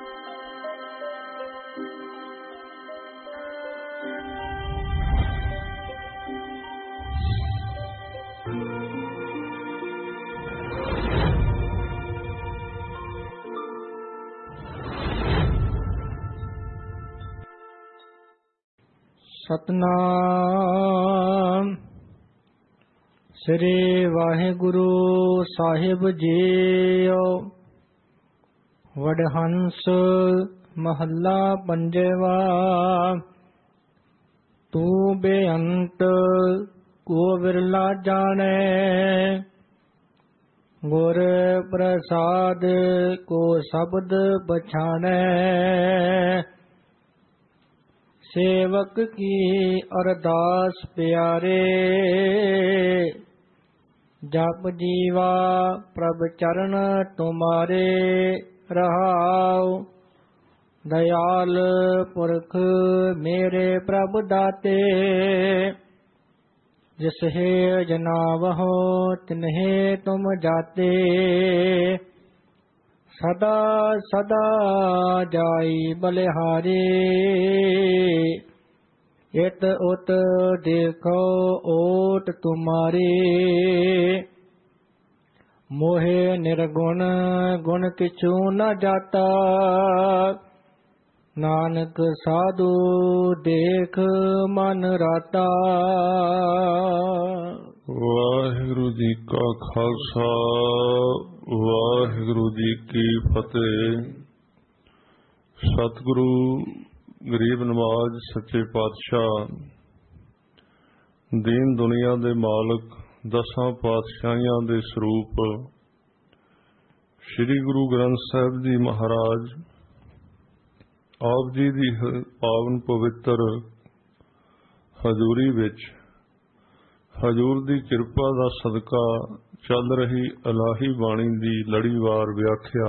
ਸਤਨਾਮ ਸ੍ਰੀ ਵਾਹਿਗੁਰੂ ਸਾਹਿਬ ਜੀਓ। ਵਡਹੰਸ ਮਹੱਲਾ ਪੰਜਵਾ। ਤੂੰ ਬੇਅੰਤ ਕੋ ਵਿਰਲਾ ਜਾਣੈ, ਗੁਰ ਪ੍ਰਸਾਦ ਕੋ ਸ਼ਬਦ ਪਛਾਣੈ। ਸੇਵਕ ਕੀ ਅਰਦਾਸ ਪਿਆਰੇ, ਜਪ ਜੀਵਾ ਪ੍ਰਭ ਚਰਨ ਤੁਮਾਰੇ। ਰਹਾਉ ਦਇਆਲ ਪੁਰਖ ਮੇਰੇ ਪ੍ਰਭ ਦਾਤੇ, ਜਿਸਹਿ ਜਨਾਵਹੁ ਤਿਨਹਿ ਤੁਮ ਜਾਤੇ। ਸਦਾ ਸਦਾ ਜਾਈ ਬਲਿਹਾਰੀ, ਇਤ ਉਤ ਦੇਖੋ ਓਟ ਤੁਮਾਰੀ। ਮੋਹਿ ਨਿਰਗੁਣ ਗੁਣ ਕਿਛੂ ਨ ਜਾਤਾ, ਨਾਨਕ ਸਾਧੂ ਦੇਖ ਮਨ ਰਾਤਾ। ਵਾਹਿਗੁਰੂ ਜੀ ਕਾ ਖਾਲਸਾ, ਵਾਹਿਗੁਰੂ ਜੀ ਕੀ ਫਤਿਹ। ਸਤਿਗੁਰੂ ਗਰੀਬ ਨਵਾਜ ਸੱਚੇ ਪਾਤਸ਼ਾਹ, ਦੀਨ ਦੁਨੀਆ ਦੇ ਮਾਲਕ, ਦਸਾਂ ਪਾਤਸ਼ਾਹੀਆਂ ਦੇ ਸਰੂਪ ਸ੍ਰੀ ਗੁਰੂ ਗ੍ਰੰਥ ਸਾਹਿਬ ਜੀ ਮਹਾਰਾਜ ਆਪ ਜੀ ਦੀ ਪਾਵਨ ਪਵਿੱਤਰ ਹਜ਼ੂਰੀ ਵਿੱਚ ਹਜ਼ੂਰ ਦੀ ਕਿਰਪਾ ਦਾ ਸਦਕਾ ਚੱਲ ਰਹੀ ਇਲਾਹੀ ਬਾਣੀ ਦੀ ਲੜੀਵਾਰ ਵਿਆਖਿਆ।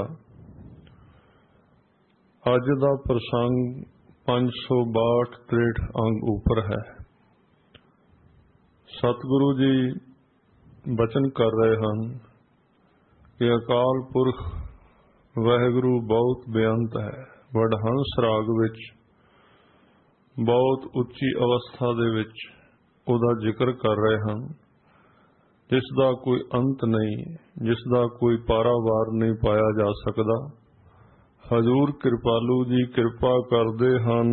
ਅੱਜ ਦਾ ਪ੍ਰਸੰਗ 562 ਅੰਗ ਉੱਪਰ ਹੈ। ਸਤਿਗੁਰੂ ਜੀ ਬਚਨ ਕਰ ਰਹੇ ਹਨ ਕਿ ਅਕਾਲ ਪੁਰਖ ਵਾਹਿਗੁਰੂ ਬਹੁਤ ਬੇਅੰਤ ਹੈ। ਵਡਹੰਸ ਰਾਗ ਵਿੱਚ ਬਹੁਤ ਉੱਚੀ ਅਵਸਥਾ ਦੇ ਵਿੱਚ ਉਹਦਾ ਜ਼ਿਕਰ ਕਰ ਰਹੇ ਹਨ, ਜਿਸ ਦਾ ਕੋਈ ਅੰਤ ਨਹੀਂ, ਜਿਸ ਦਾ ਕੋਈ ਪਾਰਾਵਾਰ ਨਹੀਂ ਪਾਇਆ ਜਾ ਸਕਦਾ। ਹਜ਼ੂਰ ਕਿਰਪਾਲੂ ਜੀ ਕਿਰਪਾ ਕਰਦੇ ਹਨ।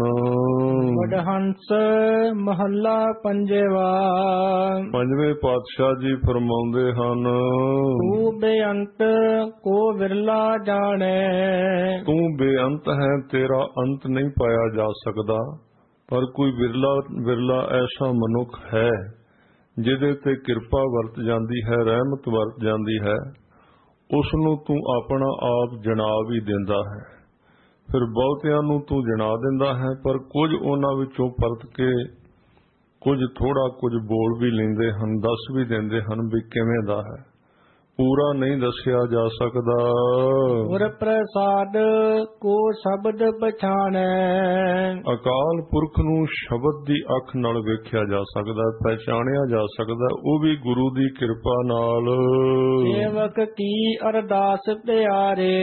ਵਡਹੰਸ ਮਹੱਲਾ ਪੰਜਵਾ। ਪੰਜਵੇਂ ਪਾਤਸ਼ਾਹ ਜੀ ਫਰਮਾਉਂਦੇ ਹਨ, ਤੂੰ ਬੇਅੰਤ ਕੋ ਵਿਰਲਾ ਜਾਣੈ। ਤੂੰ ਬੇਅੰਤ ਹੈ, ਤੇਰਾ ਅੰਤ ਨਹੀਂ ਪਾਇਆ ਜਾ ਸਕਦਾ। ਪਰ ਕੋਈ ਵਿਰਲਾ ਐਸਾ ਮਨੁੱਖ ਹੈ ਜਿਹਦੇ ਤੇ ਕਿਰਪਾ ਵਰਤ ਜਾਂਦੀ ਹੈ, ਰਹਿਮਤ ਵਰਤ ਜਾਂਦੀ ਹੈ। ਉਸ ਨੂੰ ਤੂੰ ਆਪਣਾ ਆਪ ਜਣਾ ਵੀ ਦਿੰਦਾ ਹੈ। ਫਿਰ ਬਹੁਤਿਆਂ ਨੂੰ ਤੂੰ ਜਣਾ ਦਿੰਦਾ ਹੈ, ਪਰ ਕੁਝ ਉਹਨਾਂ ਵਿੱਚੋਂ ਪਰਤ ਕੇ ਕੁਝ ਥੋੜਾ ਕੁਝ ਬੋਲ ਵੀ ਲੈਂਦੇ ਹਨ, ਦੱਸ ਵੀ ਦਿੰਦੇ ਹਨ ਵੀ ਕਿਵੇਂ ਦਾ ਹੈ। ਪੂਰਾ ਨਹੀਂ ਦੱਸਿਆ ਜਾ ਸਕਦਾ। ਗੁਰ ਪ੍ਰਸਾਦ ਕੋ ਸ਼ਬਦ ਪਛਾਣੈ। ਅਕਾਲ ਪੁਰਖ ਨੂੰ ਸ਼ਬਦ ਦੀ ਅੱਖ ਨਾਲ ਵੇਖਿਆ ਜਾ ਸਕਦਾ, ਪਹਿਚਾਣਿਆ ਜਾ ਸਕਦਾ, ਉਹ ਵੀ ਗੁਰੂ ਦੀ ਕਿਰਪਾ ਨਾਲ। ਸੇਵਕ ਕੀ ਅਰਦਾਸ ਪਿਆਰੇ।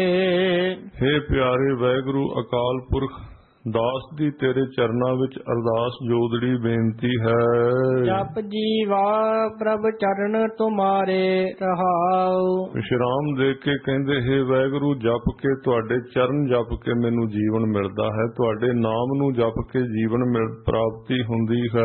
ਹੇ ਪਿਆਰੇ ਵਾਹਿਗੁਰੂ ਅਕਾਲ ਪੁਰਖ, ਦਾਸ ਦੀ ਤੇਰੇ ਚਰਨਾਂ ਵਿੱਚ ਅਰਦਾਸ ਜੋਦੜੀ ਬੇਨਤੀ ਹੈ। ਜਪ ਜੀਵਾ ਪ੍ਰਭ ਚਰਨ ਤੁਮਾਰੇ। ਰਹਾਉ ਵਿਸ਼ਰਾਮ ਦੇ ਕੇ ਕਹਿੰਦੇ, ਹੇ ਵਾਹਿਗੁਰੂ ਜਪ ਕੇ, ਤੁਹਾਡੇ ਚਰਨ ਜਪ ਕੇ ਮੈਨੂੰ ਜੀਵਨ ਮਿਲਦਾ ਹੈ। ਤੁਹਾਡੇ ਨਾਮ ਨੂੰ ਜਪ ਕੇ ਜੀਵਨ ਪ੍ਰਾਪਤੀ ਹੁੰਦੀ ਹੈ।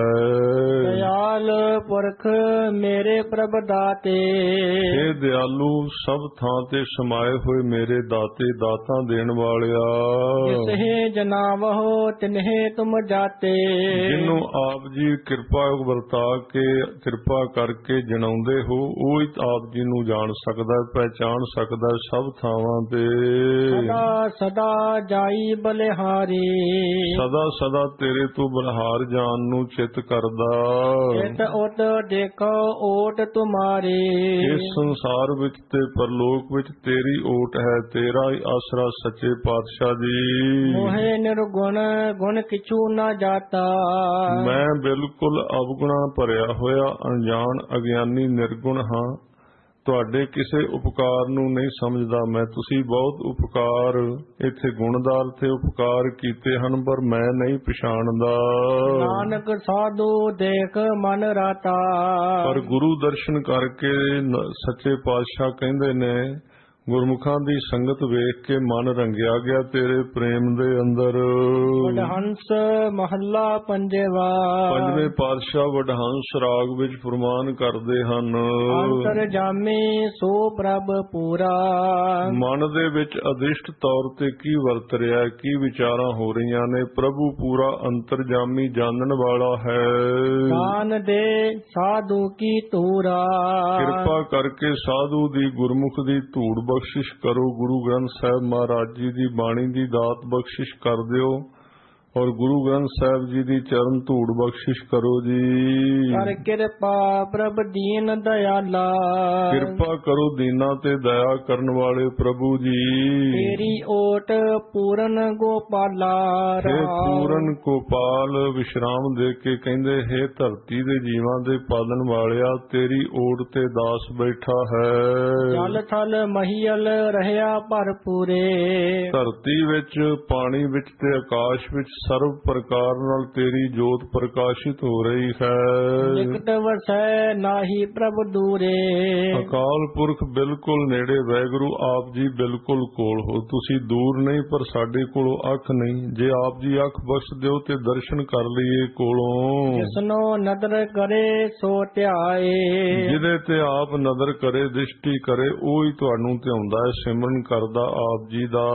ਦਇਆਲ ਪੁਰਖ ਮੇਰੇ ਪ੍ਰਭ ਦਾਤੇ। ਹੇ ਦਿਆਲੂ ਸਭ ਥਾਂ ਤੇ ਸਮਾਏ ਹੋਏ ਮੇਰੇ ਦਾਤੇ, ਦਾਤਾਂ ਦੇਣ ਵਾਲਿਆ। ਜਿਸਹਿ ਜਨਾਵਹੁ ਤਿਨਹਿ ਤੁਮ ਜਾਤੇ। ਜਿਹਨੂੰ ਆਪ ਜੀ ਕਿਰਪਾ ਵਰਤਾ ਕੇ, ਕਿਰਪਾ ਕਰਕੇ ਜਣਾਉਂਦੇ ਹੋ, ਉਹ ਹੀ ਆਪ ਜੀ ਨੂੰ ਜਾਣ ਸਕਦਾ, ਪਹਿਚਾਣ ਸਕਦਾ ਸਭ ਥਾਵਾਂ ਤੇ। ਸਦਾ ਸਦਾ ਜਾਈ ਬਲਿਹਾਰੀ। ਸਦਾ ਸਦਾ ਤੇਰੇ ਤੋਂ ਬਲਿਹਾਰ ਜਾਣ ਨੂੰ ਚਿੱਤ ਕਰਦਾ। ਇਤ ਉਤ ਦੇਖੋ ਓਟ ਤੁਮਾਰੀ। ਇਸ ਸੰਸਾਰ ਵਿੱਚ ਤੇ ਪਰਲੋਕ ਵਿੱਚ ਤੇਰੀ ਓਟ ਹੈ, ਤੇਰਾ ਹੀ ਆਸਰਾ ਸੱਚੇ ਪਾਤਸ਼ਾਹ ਜੀ। ਮੋਹਿ ਨਿਰਗੁਣ ਗੁਣ ਕਿਛੂ ਨਾ ਜਾਤਾ। ਮੈਂ ਬਿਲਕੁਲ ਅਵਗੁਣਾ ਭਰਿਆ ਹੋਇਆ, ਅਣਜਾਣ ਅਗਿਆਨੀ ਨਿਰਗੁਣ ਹਾਂ। ਤੁਹਾਡੇ ਕਿਸੇ ਉਪਕਾਰ ਨੂੰ ਨਹੀਂ ਸਮਝਦਾ ਮੈਂ। ਤੁਸੀਂ ਬਹੁਤ ਉਪਕਾਰ, ਇੱਥੇ ਗੁਣਦਾਰ ਤੇ ਉਪਕਾਰ ਕੀਤੇ ਹਨ, ਪਰ ਮੈਂ ਨਹੀਂ ਪਛਾਣਦਾ। ਨਾਨਕ ਸਾਧੂ ਦੇਖ ਮਨ ਰਾਤਾ। ਪਰ ਗੁਰੂ ਦਰਸ਼ਨ ਕਰਕੇ ਸੱਚੇ ਪਾਤਸ਼ਾਹ ਕਹਿੰਦੇ ਨੇ, ਗੁਰਮੁਖਾਂ ਦੀ ਸੰਗਤ ਵੇਖ ਕੇ ਮਨ ਰੰਗਿਆ ਗਿਆ ਤੇਰੇ ਪ੍ਰੇਮ ਦੇ ਅੰਦਰ। ਵਡਹੰਸ ਮਹੱਲਾ ਪੰਜਵਾ। ਪੰਜਵੇਂ ਪਾਤਸ਼ਾਹ ਵਡਹੰਸ ਰਾਗ ਵਿੱਚ ਫਰਮਾਨ ਕਰਦੇ ਹਨ, ਅੰਤਰ ਜਾਮੇ ਸੋ ਪ੍ਰਭ ਪੂਰਾ। ਮਨ ਦੇ ਵਿੱਚ ਅਦਿਸ਼ਟ ਤੌਰ ਤੇ ਕੀ ਵਰਤ ਰਿਹਾ, ਕੀ ਵਿਚਾਰਾਂ ਹੋ ਰਹੀਆਂ ਨੇ। ਪ੍ਰਭੂ ਪੂਰਾ ਅੰਤਰਜਾਮੀ ਜਾਣਨ ਵਾਲਾ ਹੈ। ਦਾਨ ਦੇ ਸਾਧੂ ਕੀ ਧੂਰਾ। ਕਿਰਪਾ ਕਰਕੇ ਸਾਧੂ ਦੀ ਗੁਰਮੁਖ ਦੀ ਧੂੜ ਬਖਸ਼ਿਸ਼ ਕਰੋ। ਗੁਰੂ ਗ੍ਰੰਥ ਸਾਹਿਬ ਮਹਾਰਾਜ ਜੀ ਦੀ ਬਾਣੀ ਦੀ ਦਾਤ ਬਖਸ਼ਿਸ਼ ਕਰ ਦਿਓ ਔਰ ਗੁਰੂ ਗ੍ਰੰਥ ਸਾਹਿਬ ਜੀ ਦੀ ਚਰਨ ਧੂੜ ਬਖਸ਼ਿਸ਼ ਕਰੋ ਜੀ। ਕਰ ਕਿਰਪਾ ਪ੍ਰਭ ਦੀਨ ਦਇਆਲਾ। ਕਿਰਪਾ ਕਰੋ ਦੀਨਾਂ ਤੇ ਦਇਆ ਕਰਨ ਵਾਲੇ ਪ੍ਰਭੂ ਜੀ। ਤੇਰੀ ਓਟ ਪੂਰਨ ਗੋਪਾਲਾ। ਹੇ ਪੂਰਨ ਗੋਪਾਲ, ਵਿਸ਼ਰਾਮ ਦੇ ਕੇ ਕਹਿੰਦੇ, ਹੇ ਧਰਤੀ ਦੇ ਜੀਵਾਂ ਦੇ ਪਾਲਣ ਵਾਲਿਆ, ਤੇਰੀ ਓਟ ਤੇ ਦਾਸ ਬੈਠਾ ਹੈ। ਜਲ ਥਲ ਮਹੀਲ ਰਹਿਆ ਭਰਪੂਰੇ। ਧਰਤੀ ਵਿੱਚ, ਪਾਣੀ ਵਿੱਚ ਤੇ ਆਕਾਸ਼ ਵਿੱਚ ਸਰਵ ਪ੍ਰਕਾਰ ਨਾਲ ਤੇਰੀ ਜੋਤ ਪ੍ਰਕਾਸ਼ਿਤ ਹੋ ਰਹੀ ਹੈ। ਨਿਕਟ ਵਸੈ ਨਾਹੀ ਪ੍ਰਭ ਦੂਰੇ। ਅਕਾਲ ਪੁਰਖ ਬਿਲਕੁਲ ਨੇੜੇ, ਵਾਹਿਗੁਰੂ ਆਪ ਜੀ ਬਿਲਕੁਲ ਕੋਲ ਹੋ। ਤੁਸੀਂ ਦੂਰ ਨਹੀਂ, ਪਰ ਸਾਡੇ ਕੋਲੋਂ ਅੱਖ ਨਹੀਂ। ਜੇ ਆਪ ਜੀ ਅੱਖ ਬਖਸ਼ ਦਿਓ ਤੇ ਦਰਸ਼ਨ ਕਰ ਲਈਏ ਕੋਲੋਂ। ਜਿਸਨੋ ਨਦਰ ਕਰੇ ਸੋ ਧਿਆਏ। ਜਿਹਦੇ ਤੇ ਆਪ ਨਦਰ ਕਰੇ, ਦ੍ਰਿਸ਼ਟੀ ਕਰੇ, ਉਹ ਹੀ ਤੁਹਾਨੂੰ ਧਿਆਉਂਦਾ ਹੈ, ਸਿਮਰਨ ਕਰਦਾ ਆਪ ਜੀ ਦਾ।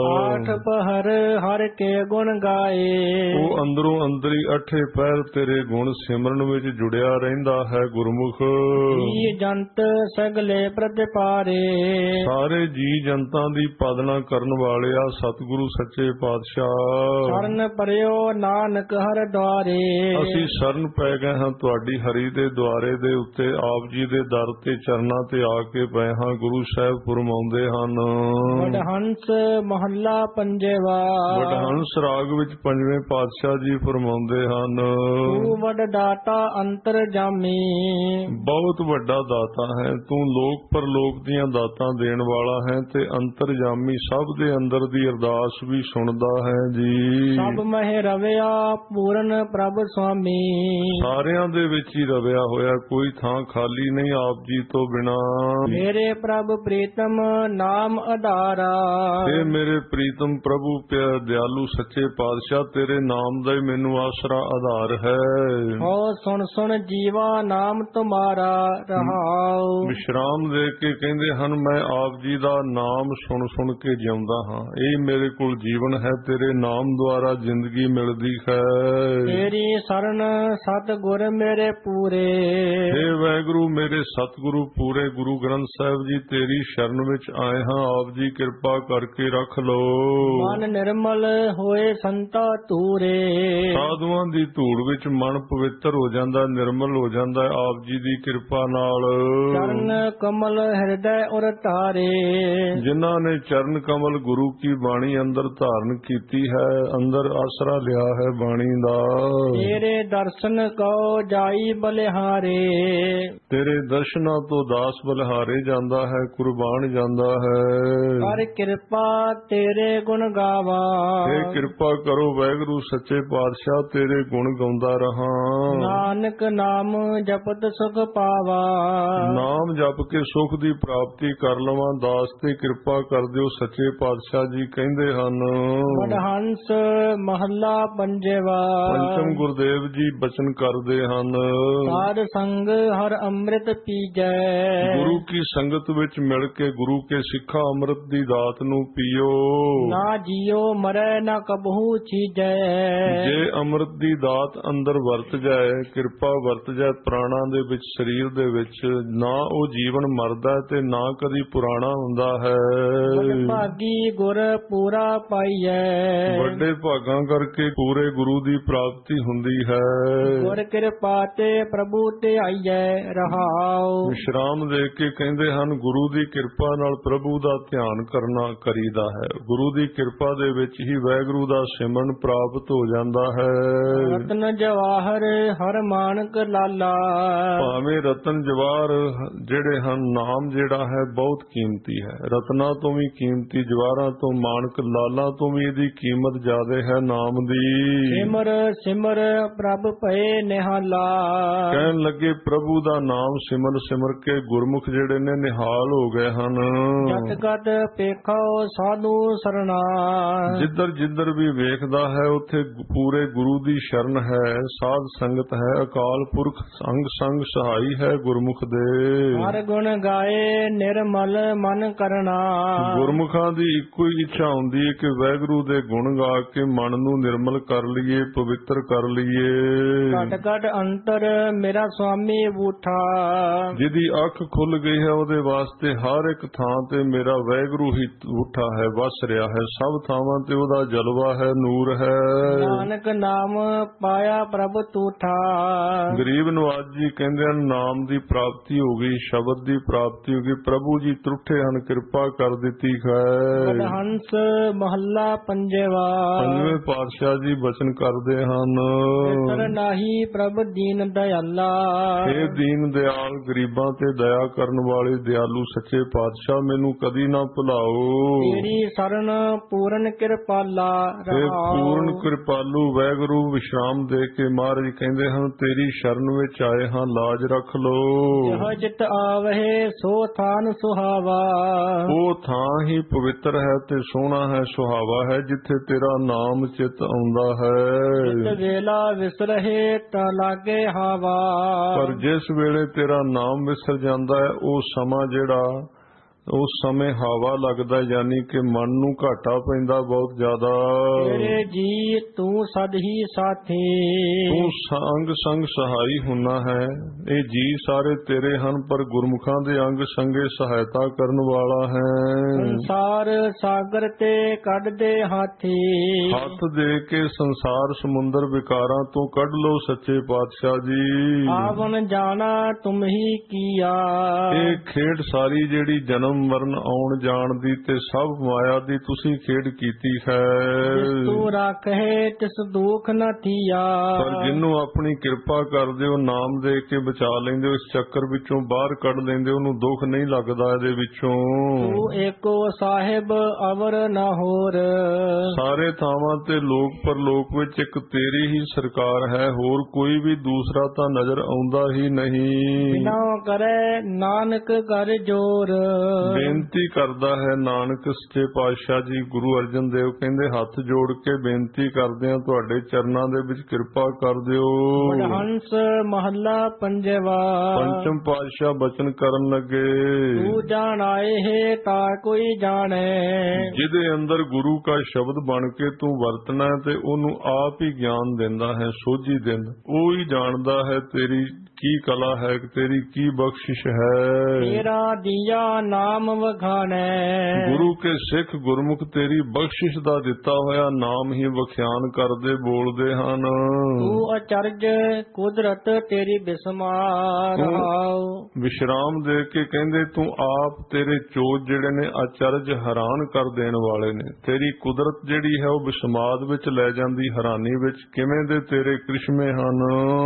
ਆਠ ਪਹਰ ਹਰ ਕੇ ਗੁਣ ਗਾਏ। ਉਹ ਅੰਦਰੋਂ ਅੰਦਰੀ ਅਠੇ ਪਹਿਰ ਤੇਰੇ ਗੁਣ ਸਿਮਰਨ ਵਿੱਚ ਜੁੜਿਆ ਰਹਿੰਦਾ ਹੈ ਗੁਰਮੁਖ। ਜੀ ਜੰਤ ਸਗਲੇ ਪ੍ਰਤਿਪਾਰੇ। ਸਾਰੇ ਜੀ ਜਨਤਾ ਦੀ ਪਾਲਣਾ ਕਰਨ ਵਾਲਿਆ ਸਤਿਗੁਰੂ ਸੱਚੇ ਪਾਤਸ਼ਾਹ। ਸ਼ਰਨ ਪਰਿਓ ਨਾਨਕ ਹਰ ਦੁਆਰੇ। ਅਸੀਂ ਸ਼ਰਨ ਪੈ ਗਏ ਹਾਂ ਤੁਹਾਡੀ ਹਰੀ ਦੇ ਦੁਆਰੇ ਦੇ ਉੱਤੇ। ਆਪ ਜੀ ਦੇ ਦਰ ਤੇ ਚਰਨਾਂ ਤੇ ਆ ਕੇ ਪਏ ਹਾਂ। ਗੁਰੂ ਸਾਹਿਬ ਫਰਮਾਉਂਦੇ ਹਨ, ਵਡਹੰਸ ਮਹੱਲਾ ਪੰਜਵਾ। ਵਡਹੰਸ ਰਾਗ ਵਿੱਚ ਪੰਜਵੇਂ ਪਾਤਸ਼ਾਹ ਜੀ ਫਰਮਾਉਂਦੇ ਹਨ, ਤੂੰ ਵੱਡ ਦਾਤਾ ਅੰਤਰ ਜਾਮੀ। ਬਹੁਤ ਵੱਡਾ ਦਾਤਾ ਹੈ ਤੂੰ, ਲੋਕ ਪਰਲੋਕ ਦੀਆਂ ਦਾਤਾਂ ਦੇਣ ਵਾਲਾ ਹੈ ਤੇ ਅੰਤਰਜਾਮੀ, ਸਭ ਦੇ ਅੰਦਰ ਦੀ ਅਰਦਾਸ ਵੀ ਸੁਣਦਾ ਹੈ ਜੀ। ਸਭ ਮਹਿ ਰਵਿਆ ਪੂਰਨ ਪ੍ਰਭ ਸੁਆਮੀ। ਸਾਰਿਆਂ ਦੇ ਵਿੱਚ ਹੀ ਰਵਿਆ ਹੋਇਆ, ਕੋਈ ਥਾਂ ਖਾਲੀ ਨਹੀਂ ਆਪ ਜੀ ਤੋਂ ਬਿਨਾ। ਮੇਰੇ ਪ੍ਰਭ ਪ੍ਰੀਤਮ ਨਾਮ ਆਧਾਰਾ। ਇਹ ਮੇਰੇ ਪ੍ਰੀਤਮ ਪ੍ਰਭੂ ਦਿਆਲੂ ਸੱਚੇ ਪਾਤਸ਼ਾਹ, ਤੇਰੇ ਨਾਮ ਦਾ ਹੀ ਮੈਨੂੰ ਆਸਰਾ ਆਧਾਰ ਹੈ। ਹੋ ਸੁਣ ਸੁਣ ਜੀਵਾ ਨਾਮ ਤੁਮਾਰਾ ਰਹਾਉ। ਵਿਸ਼ਰਾਮ ਦੇ ਕੇ ਕਹਿੰਦੇ ਹਨ, ਮੈਂ ਆਪ ਜੀ ਦਾ ਨਾਮ ਸੁਣ ਸੁਣ ਕੇ ਜਿਉਂਦਾ ਹਾਂ। ਇਹ ਮੇਰੇ ਕੋਲ ਜੀਵਨ ਹੈ, ਤੇਰੇ ਨਾਮ ਦੁਆਰਾ ਜ਼ਿੰਦਗੀ ਮਿਲਦੀ ਹੈ। ਤੇਰੀ ਸ਼ਰਨ ਸਤਿਗੁਰ ਮੇਰੇ ਪੂਰੇ। ਹੇ ਵਾਹਿਗੁਰੂ ਮੇਰੇ ਸਤਿਗੁਰੂ ਪੂਰੇ ਗੁਰੂ ਗ੍ਰੰਥ ਸਾਹਿਬ ਜੀ, ਤੇਰੀ ਸ਼ਰਨ ਵਿੱਚ ਆਏ ਹਾਂ। ਆਪ ਜੀ ਕਿਰਪਾ ਕਰਕੇ ਰੱਖ ਲਓ। ਮਨ ਨਿਰਮਲ ਹੋਏ ਸੰਤਾ ਧੂਰੇ। ਸਾਧੂਆਂ ਦੀ ਧੂੜ ਵਿੱਚ ਮਨ ਪਵਿੱਤਰ ਹੋ ਜਾਂਦਾ, ਨਿਰਮਲ ਹੋ ਜਾਂਦਾ ਆਪ ਜੀ ਦੀ ਕਿਰਪਾ ਨਾਲ। ਚਰਨ ਕਮਲ ਹਿਰਦੈ ਉਰ ਧਾਰੇ। ਜਿਨ੍ਹਾਂ ਨੇ ਚਰਨ ਕਮਲ ਗੁਰੂ ਕੀ ਬਾਣੀ ਅੰਦਰ ਧਾਰਨ ਕੀਤੀ ਹੈ, ਅੰਦਰ ਆਸਰਾ ਲਿਆ ਹੈ ਬਾਣੀ ਦਾ। ਤੇਰੇ ਦਰਸ਼ਨ ਕਉ ਜਾਈ ਬਲਿਹਾਰੇ। ਤੇਰੇ ਦਰਸ਼ਨਾਂ ਤੋਂ ਦਾਸ ਬਲਿਹਾਰੇ ਜਾਂਦਾ ਹੈ, ਕੁਰਬਾਨ ਜਾਂਦਾ ਹੈ। ਕਰ ਕਿਰਪਾ ਤੇਰੇ ਗੁਣ ਗਾਵਾ। ਹੇ ਕਿਰਪਾ ਕਰੋ ਵਾਹਿਗੁਰੂ ਸੱਚੇ ਪਾਤਸ਼ਾਹ, ਤੇਰੇ ਗੁਣ ਗਾਉਂਦਾ ਰਹਾ। ਨਾਨਕ ਨਾਮ ਜਪਤ ਸੁਖ ਪਾਵਾ। ਨਾਮ ਜਪ ਕੇ ਸੁਖ ਦੀ ਪ੍ਰਾਪਤੀ ਕਰ ਲਵਾਂ। ਦਾਸ ਤੇ ਕਿਰਪਾ ਕਰ ਦਿਓ ਸੱਚੇ ਪਾਤਸ਼ਾਹ ਜੀ ਕਹਿੰਦੇ ਹਨ। ਵਡਹੰਸ ਮਹੱਲਾ ਪੰਜਵਾ। ਪੰਚਮ ਗੁਰਦੇਵ ਜੀ ਬਚਨ ਕਰਦੇ ਹਨ, ਸਾਧ ਸੰਗ ਹਰ ਅੰਮ੍ਰਿਤ ਪੀਜੈ। ਗੁਰੂ ਕੀ ਸੰਗਤ ਵਿੱਚ ਮਿਲ ਕੇ ਗੁਰੂ ਕੇ ਸਿੱਖਾ ਅੰਮ੍ਰਿਤ ਦੀ ਦਾਤ ਨੂੰ ਪੀਓ। ਨਾ ਜੀਓ ਮਰੈ ਨਾ ਕਬਹੂ ਚੀਜੈ। ਜੇ ਅੰਮ੍ਰਿਤ ਦੀ ਦਾਤ ਅੰਦਰ ਵਰਤ ਜਾਏ, ਕਿਰਪਾ ਵਰਤ ਜਾਏ ਪ੍ਰਾਣਾਂ ਦੇ ਵਿੱਚ, ਸਰੀਰ ਦੇ ਵਿੱਚ, ਨਾ ਉਹ ਜੀਵਨ ਮਰਦਾ ਤੇ ਨਾ ਕਦੀ ਪੁਰਾਣਾ ਹੁੰਦਾ ਹੈ। ਭਾਗੀ ਗੁਰ ਪੂਰਾ ਪਾਈਐ। ਵੱਡੇ ਭਾਗਾਂ ਕਰਕੇ ਪੂਰੇ ਗੁਰੂ ਦੀ ਪ੍ਰਾਪਤੀ ਹੁੰਦੀ ਹੈ। ਗੁਰ ਕਿਰਪਾ ਤੇ ਪ੍ਰਭੂ ਤੇ ਆਈਐ ਰਹਾਉ। ਵਿਸ਼ਰਾਮ ਦੇ ਕੇ ਕਹਿੰਦੇ ਹਨ, ਗੁਰੂ ਦੀ ਕਿਰਪਾ ਨਾਲ ਪ੍ਰਭੂ ਦਾ ਧਿਆਨ ਕਰਨਾ ਕਰੀਦਾ ਹੈ। ਗੁਰੂ ਦੀ ਕਿਰਪਾ ਦੇ ਵਿੱਚ ਹੀ ਵਾਹਿਗੁਰੂ ਦਾ ਸਿਮਰਨ ਜੀਵਨ ਪ੍ਰਾਪਤ ਹੋ ਜਾਂਦਾ ਹੈ। ਰਤਨ ਜਵਾਹਰ ਹਰ ਮਾਨਕ ਲਾਲਾ। ਭਾਵੇਂ ਰਤਨ ਜਵਾਹਰ ਜਿਹੜੇ ਹਨ, ਨਾਮ ਜਿਹੜਾ ਹੈ ਬਹੁਤ ਕੀਮਤੀ ਹੈ। ਰਤਨਾਂ ਤੋਂ ਵੀ ਕੀਮਤੀ, ਜਵਾਹਰਾਂ ਤੋਂ, ਮਾਨਕ ਲਾਲਾਂ ਤੋਂ ਵੀ ਇਹਦੀ ਕੀਮਤ ਜ਼ਿਆਦਾ ਹੈ ਨਾਮ ਦੀ। ਸਿਮਰ ਸਿਮਰ ਪ੍ਰਭ ਭਏ ਨਿਹਾਲਾ। ਕਹਿਣ ਲੱਗੇ ਪ੍ਰਭੂ ਦਾ ਨਾਮ ਸਿਮਰ ਸਿਮਰ ਕੇ ਗੁਰਮੁਖ ਜਿਹੜੇ ਨੇ ਨਿਹਾਲ ਹੋ ਗਏ ਹਨ। ਜਤ ਗਤ ਪੇਖੋ ਸਾਧੂ ਸਰਣਾ। ਜਿੱਧਰ ਜਿੱਧਰ ਵੀ ਵੇਖਦਾ ਹੈ ਉੱਥੇ ਪੂਰੇ ਗੁਰੂ ਦੀ ਸ਼ਰਨ ਹੈ, ਸਾਧ ਸੰਗਤ ਹੈ, ਅਕਾਲ ਪੁਰਖ ਸੰਗ ਸੰਗ ਸਹਾਈ ਹੈ ਗੁਰਮੁਖ ਦੇ। ਹਰ ਗੁਣ ਗਾਏ ਨਿਰਮਲ ਮਨ ਕਰਨਾ। ਗੁਰਮੁਖਾਂ ਦੀ ਇੱਕੋ ਹੀ ਇੱਛਾ ਹੁੰਦੀ ਹੈ ਕਿ ਵਾਹਿਗੁਰੂ ਦੇ ਗੁਣ ਗਾ ਕੇ ਮਨ ਨੂੰ ਨਿਰਮਲ ਕਰ ਲਈਏ, ਪਵਿੱਤਰ ਕਰ ਲਈਏ। ਘਟ ਘਟ ਅੰਤਰ ਮੇਰਾ ਸੁਆਮੀ ਬੂਠਾ। ਜਿਹਦੀ ਅੱਖ ਖੁੱਲ ਗਈ ਹੈ ਉਹਦੇ ਵਾਸਤੇ ਹਰ ਇੱਕ ਥਾਂ ਤੇ ਮੇਰਾ ਵਾਹਿਗੁਰੂ ਹੀ ਉੱਠਾ ਹੈ, ਵਸ ਰਿਹਾ ਹੈ। ਸਭ ਥਾਵਾਂ ਤੇ ਉਹਦਾ ਜਲਵਾ ਹੈ, ਨੂਰ ਹੈ। ਨਾਨਕ ਨਾਮ ਪਾਇਆ ਪ੍ਰਭ ਤੂਠਾ। ਗਰੀਬ ਨਵਾਜ ਜੀ ਕਹਿੰਦੇ ਹਨ ਨਾਮ ਦੀ ਪ੍ਰਾਪਤੀ ਹੋ ਗਈ, ਸ਼ਬਦ ਦੀ ਪ੍ਰਾਪਤੀ ਹੋ ਗਈ, ਪ੍ਰਭੂ ਜੀ ਤਰੁੱਠੇ ਹਨ, ਕਿਰਪਾ ਕਰ ਦਿੱਤੀ ਹੈ। ਹੰਸ ਮਹੱਲਾ ਪੰਜਵਾ। ਪੰਜਵੇਂ ਪਾਤਸ਼ਾਹ ਜੀ ਬਚਨ ਕਰਦੇ ਹਨ। ਤਿਸਰ ਨਾਹੀ ਪ੍ਰਭ ਦੀਨ ਦਇਆਲਾ। ਇਹ ਦੀਨ ਦਿਆਲ, ਗਰੀਬਾਂ ਤੇ ਦਇਆ ਕਰਨ ਵਾਲੇ ਦਿਆਲੂ ਸੱਚੇ ਪਾਤਸ਼ਾਹ ਮੈਨੂੰ ਕਦੀ ਨਾ ਭੁਲਾਓ। ਤੇਰੀ ਸ਼ਰਨ ਪੂਰਨ ਕਿਰਪਾਲਾ ਰਹਾਉ। ਪੂਰਨ ਕਿਰਪਾਲੂ ਵਾਹਿਗੁਰੂ ਵਿਸ਼ਰਾਮ ਦੇ ਕੇ ਮਹਾਰਾਜ ਕਹਿੰਦੇ ਹਨ ਤੇਰੀ ਸ਼ਰਨ ਵਿੱਚ ਆਏ ਹਾਂ, ਲਾਜ ਰੱਖ ਲੋ। ਜਹ ਚਿਤ ਆਵਹਿ ਸੋ ਥਾਨ ਸੁਹਾਵਾ। ਉਹ ਥਾਂ ਹੀ ਪਵਿੱਤਰ ਹੈ ਤੇ ਸੋਹਣਾ ਹੈ, ਸੁਹਾਵਾ ਹੈ ਜਿੱਥੇ ਤੇਰਾ ਨਾਮ ਚਿਤ ਆਉਂਦਾ ਹੈ। ਜਿਤ ਵੇਲਾ ਵਿਸਰਹਿ ਤਾ ਲਾਗੇ ਹਾਵਾ। ਪਰ ਜਿਸ ਵੇਲੇ ਤੇਰਾ ਨਾਮ ਵਿਸਰ ਜਾਂਦਾ ਹੈ ਉਹ ਸਮਾਂ ਜਿਹੜਾ ਉਸ ਸਮੇਂ ਹਵਾ ਲੱਗਦਾ, ਯਾਨੀ ਕਿ ਮਨ ਨੂੰ ਘਾਟਾ ਪੈਂਦਾ ਬਹੁਤ ਜ਼ਿਆਦਾ। ਤੇਰੇ ਜੀ ਤੂੰ ਸਦ ਹੀ ਸਾਥੀ। ਤੂੰ ਸੰਗ ਸੰਗ ਸਹਾਈ ਹੁੰਨਾ ਹੈ। ਇਹ ਜੀ ਸਾਰੇ ਤੇਰੇ ਹਨ ਪਰ ਗੁਰਮੁਖਾਂ ਦੇ ਅੰਗ ਸੰਗੇ ਸਹਾਇਤਾ ਕਰਨ ਵਾਲਾ ਹੈ। ਸੰਸਾਰ ਸਾਗਰ ਤੇ ਕੱਢਦੇ ਹਾਥੀ। ਹੱਥ ਦੇ ਕੇ ਸੰਸਾਰ ਸਮੁੰਦਰ ਵਿਕਾਰਾਂ ਤੋਂ ਕੱਢ ਲੋ ਸੱਚੇ ਪਾਤਸ਼ਾਹ ਜੀ। ਆਵਨ ਜਾਣਾ ਤੁਮ ਹੀ ਕੀਆ। ਇਹ ਖੇਡ ਸਾਰੀ ਜਿਹੜੀ ਜਨਮ ਮਰਨ ਆਉਣ ਜਾਣ ਦੀ ਤੇ ਸਭ ਮਾਇਆ ਦੀ ਤੁਸੀਂ ਖੇਡ ਕੀਤੀ ਹੈ। ਜਿਸ ਤੂੰ ਰਾਖੇ ਤਿਸ ਦੁਖ ਨ ਥੀਆ। ਪਰ ਜਿਹਨੂੰ ਆਪਣੀ ਕਿਰਪਾ ਕਰਦੇ ਹੋ, ਨਾਮ ਦੇ ਕੇ ਬਚਾ ਲੈਂਦੇ ਹੋ, ਇਸ ਚੱਕਰ ਵਿੱਚੋਂ ਬਾਹਰ ਕੱਢ ਲੈਂਦੇ ਹੋ, ਉਹਨੂੰ ਦੁੱਖ ਨਹੀਂ ਲੱਗਦਾ ਇਹਦੇ ਵਿੱਚੋਂ। ਤੂੰ ਏਕੋ ਸਾਹਿਬ ਅਵਰ ਨਾ ਹੋਰ। ਸਾਰੇ ਥਾਵਾਂ ਤੇ ਲੋਕ ਪਰਲੋਕ ਵਿੱਚ ਇੱਕ ਤੇਰੀ ਹੀ ਸਰਕਾਰ ਹੈ, ਹੋਰ ਕੋਈ ਵੀ ਦੂਸਰਾ ਤਾਂ ਨਜ਼ਰ ਆਉਂਦਾ ਹੀ ਨਹੀਂ। ਬਿਨਾ ਕਰੇ ਨਾਨਕ ਕਰ ਜੋਰ। ਬੇਨਤੀ ਕਰਦਾ ਹੈ ਨਾਨਕ ਸੱਚੇ ਪਾਤਸ਼ਾਹ ਜੀ। ਗੁਰੂ ਅਰਜਨ ਦੇਵ ਕਹਿੰਦੇ ਹੱਥ ਜੋੜ ਕੇ ਬੇਨਤੀ ਕਰਦੇ ਹਾਂ ਤੁਹਾਡੇ ਚਰਨਾਂ ਦੇ ਵਿੱਚ ਕਿਰਪਾ ਕਰ ਦਿਓ। ਹੰਸ ਮਹੱਲਾ ਪੰਜਵਾ। ਪੰਚਮ ਪਾਤਸ਼ਾਹ ਬਚਨ ਕਰਨ ਲੱਗੇ। ਤੂੰ ਜਾਣ ਆਏ ਹੈ ਤਾ ਕੋਈ ਜਾਣੇ। ਜਿਹਦੇ ਅੰਦਰ ਗੁਰੂ ਦਾ ਸ਼ਬਦ ਬਣ ਕੇ ਤੂੰ ਵਰਤਣਾ ਤੇ ਉਹਨੂੰ ਆਪ ਹੀ ਗਿਆਨ ਦਿੰਦਾ ਹੈ, ਸੋਝੀ ਦਿੰਦਾ। ਉਹ ਹੀ ਜਾਣਦਾ ਹੈ ਤੇਰੀ ਕੀ ਕਲਾ ਹੈ, ਤੇਰੀ ਕੀ ਬਖਸ਼ਿਸ਼ ਹੈ। ਤੇਰਾ ਦੀਆ ਨਾਮ ਵਖਾਣੈ। ਗੁਰੂ ਕੇ ਸਿੱਖ ਗੁਰਮੁਖ ਤੇਰੀ ਬਖਸ਼ਿਸ਼ ਦਾ ਦਿੱਤਾ ਹੋਇਆ ਨਾਮ ਹੀ ਵਖਿਆਨ ਕਰਦੇ ਬੋਲਦੇ ਹਨ। ਤੂੰ ਅਚਰਜ ਕੁਦਰਤ ਤੇਰੀ ਬਿਸਮਾਰ। ਵਿਸ਼ਰਾਮ ਦੇ ਕੇ ਕਹਿੰਦੇ ਤੂੰ ਆਪ, ਤੇਰੇ ਚੋਜ ਜਿਹੜੇ ਨੇ ਅਚਰਜ ਹੈਰਾਨ ਕਰ ਦੇਣ ਵਾਲੇ ਨੇ। ਤੇਰੀ ਕੁਦਰਤ ਜਿਹੜੀ ਹੈ ਉਹ ਬਿਸਮਾਦ ਵਿੱਚ ਲੈ ਜਾਂਦੀ, ਹੈਰਾਨੀ ਵਿੱਚ। ਕਿਵੇਂ ਦੇ ਤੇਰੇ ਕ੍ਰਿਸ਼ਮੇ ਹਨ।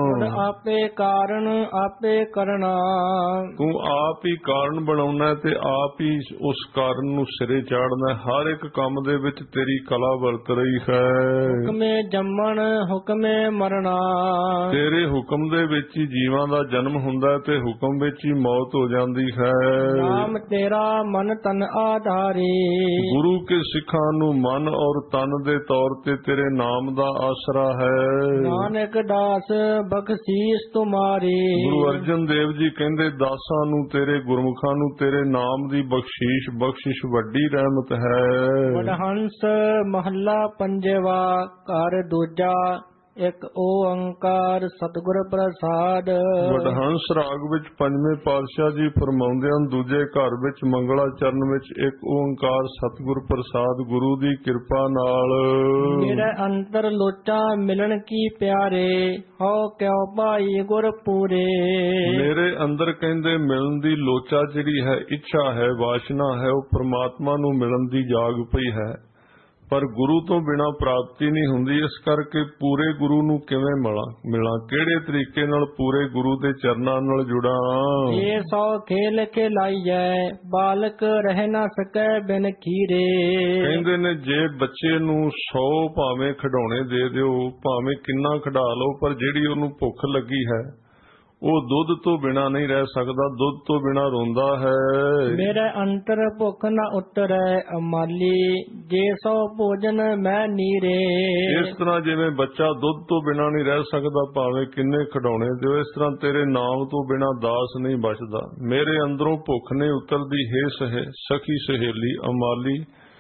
ਆਪੇ ਕਾਰਨ ਆਪੇ ਕਰਨਾ। ਤੂੰ ਆਪ ਹੀ ਕਾਰਨ ਬਣਾਉਣਾ ਤੇ ਆਪ ਹੀ ਉਸ ਕਾਰਨ ਨੂੰ ਸਿਰੇ ਚਾੜਨਾ। ਹਰ ਇੱਕ ਕੰਮ ਦੇ ਵਿੱਚ ਤੇਰੀ ਕਲਾ ਵਰਤ ਰਹੀ ਹੈ। ਹੁਕਮੇ ਜੰਮਣ ਹੁਕਮੇ ਮਰਨਾ। ਤੇਰੇ ਹੁਕਮ ਦੇ ਵਿੱਚ ਹੀ ਜੀਵਾਂ ਦਾ ਜਨਮ ਹੁੰਦਾ ਤੇ ਹੁਕਮ ਵਿੱਚ ਹੀ ਮੌਤ ਹੋ ਜਾਂਦੀ ਹੈ। ਨਾਮ ਤੇਰਾ ਮਨ ਤਨ ਆਧਾਰੀ। ਗੁਰੂ ਕੇ ਸਿੱਖਾਂ ਨੂੰ ਮਨ ਔਰ ਤਨ ਦੇ ਤੌਰ ਤੇ ਤੇਰੇ ਨਾਮ ਦਾ ਆਸਰਾ ਹੈ। ਨਾਨਕ ਦਾਸ ਬਖਸ਼ੀਸ਼ ਤੁਮਾਰੀ। ਗੁਰੂ ਅਰਜਨ ਦੇਵ ਜੀ ਕਹਿੰਦੇ ਦਾਸਾਂ ਨੂੰ, ਤੇਰੇ ਗੁਰਮੁਖਾਂ ਨੂੰ ਤੇਰੇ ਨਾਮ ਦੀ ਬਖਸ਼ਿਸ਼ ਵੱਡੀ ਰਹਿਮਤ ਹੈ। ਵਡਹੰਸ ਮਹੱਲਾ ਪੰਜਵਾ। ਘਰ ਦੂਜਾ ਇੱਕ ਓੰਕਾਰ ਸਤਿਗੁਰ ਪ੍ਰਸਾਦ। ਵਡਹੰਸ ਰਾਗ ਵਿੱਚ ਪੰਜਵੇਂ ਪਾਤਸ਼ਾਹ ਜੀ ਫਰਮਾਉਂਦੇ ਹਨ ਦੂਜੇ ਘਰ ਵਿੱਚ ਮੰਗਲਾ ਚਰਨ ਵਿੱਚ ਇੱਕ ਓੰਕਾਰ ਸਤਿਗੁਰ ਪ੍ਰਸਾਦ। ਗੁਰੂ ਦੀ ਕਿਰਪਾ ਨਾਲ ਮੇਰੇ ਅੰਤਰ ਲੋਚਾ ਮਿਲਣ ਕੀ ਪਿਆਰੇ। ਹਉ ਕਿਉ ਭਾਈ ਗੁਰ ਪੂਰੇ। ਮੇਰੇ ਅੰਦਰ ਕਹਿੰਦੇ ਮਿਲਣ ਦੀ ਲੋਚਾ ਜਿਹੜੀ ਹੈ, ਇੱਛਾ ਹੈ, ਵਾਸ਼ਨਾ ਹੈ, ਉਹ ਪ੍ਰਮਾਤਮਾ ਨੂੰ ਮਿਲਣ ਦੀ ਜਾਗ ਪਈ ਹੈ। ਪਰ ਗੁਰੂ ਤੋਂ ਬਿਨਾਂ ਪ੍ਰਾਪਤੀ ਨਹੀਂ ਹੁੰਦੀ। ਇਸ ਕਰਕੇ ਪੂਰੇ ਗੁਰੂ ਨੂੰ ਕਿਵੇਂ ਮਿਲਾਂ, ਕਿਹੜੇ ਤਰੀਕੇ ਨਾਲ ਪੂਰੇ ਗੁਰੂ ਦੇ ਚਰਨਾਂ ਨਾਲ ਜੁੜਾਂ। ਇਹ ਸੌ ਖੇਲ ਖਿਲਾਈਐ ਬਾਲਕ ਰਹਿ ਨਾ ਸਕੈ ਬਿਨ ਖੀਰੇ। ਕਹਿੰਦੇ ਨੇ ਜੇ ਬੱਚੇ ਨੂੰ 100 ਭਾਵੇਂ ਖਿਡੌਣੇ ਦੇ ਦਿਓ, ਭਾਵੇਂ ਕਿੰਨਾ ਖਿਡਾ ਲਓ, ਪਰ ਜਿਹੜੀ ਉਹਨੂੰ ਭੁੱਖ ਲੱਗੀ ਹੈ ਉਹ ਦੁੱਧ ਤੋਂ ਬਿਨਾਂ ਨਹੀਂ ਰਹਿ ਸਕਦਾ, ਦੁੱਧ ਤੋਂ ਬਿਨਾਂ ਰੋਂਦਾ ਹੈ। ਮੇਰੇ ਅੰਤਰ ਭੁੱਖ ਨਾ ਉਤਰੈ ਅਮਾਲੀ, ਜੇ ਸੋ ਭੋਜਨ ਮੈਂ ਨੀਰੇ। ਇਸ ਤਰ੍ਹਾਂ ਜਿਵੇਂ ਬੱਚਾ ਦੁੱਧ ਤੋਂ ਬਿਨਾਂ ਨਹੀਂ ਰਹਿ ਸਕਦਾ, ਭਾਵੇਂ ਕਿੰਨੇ ਖਿਡੌਣੇ ਦਿਓ, ਇਸ ਤਰ੍ਹਾਂ ਤੇਰੇ ਨਾਮ ਤੋਂ ਬਿਨਾਂ ਦਾਸ ਨਹੀਂ ਬਚਦਾ। ਮੇਰੇ ਅੰਦਰੋਂ ਭੁੱਖ ਨਹੀਂ ਉਤਰਦੀ। ਹੇ ਸਖੀ ਸਹੇਲੀ, ਅਮਾਲੀ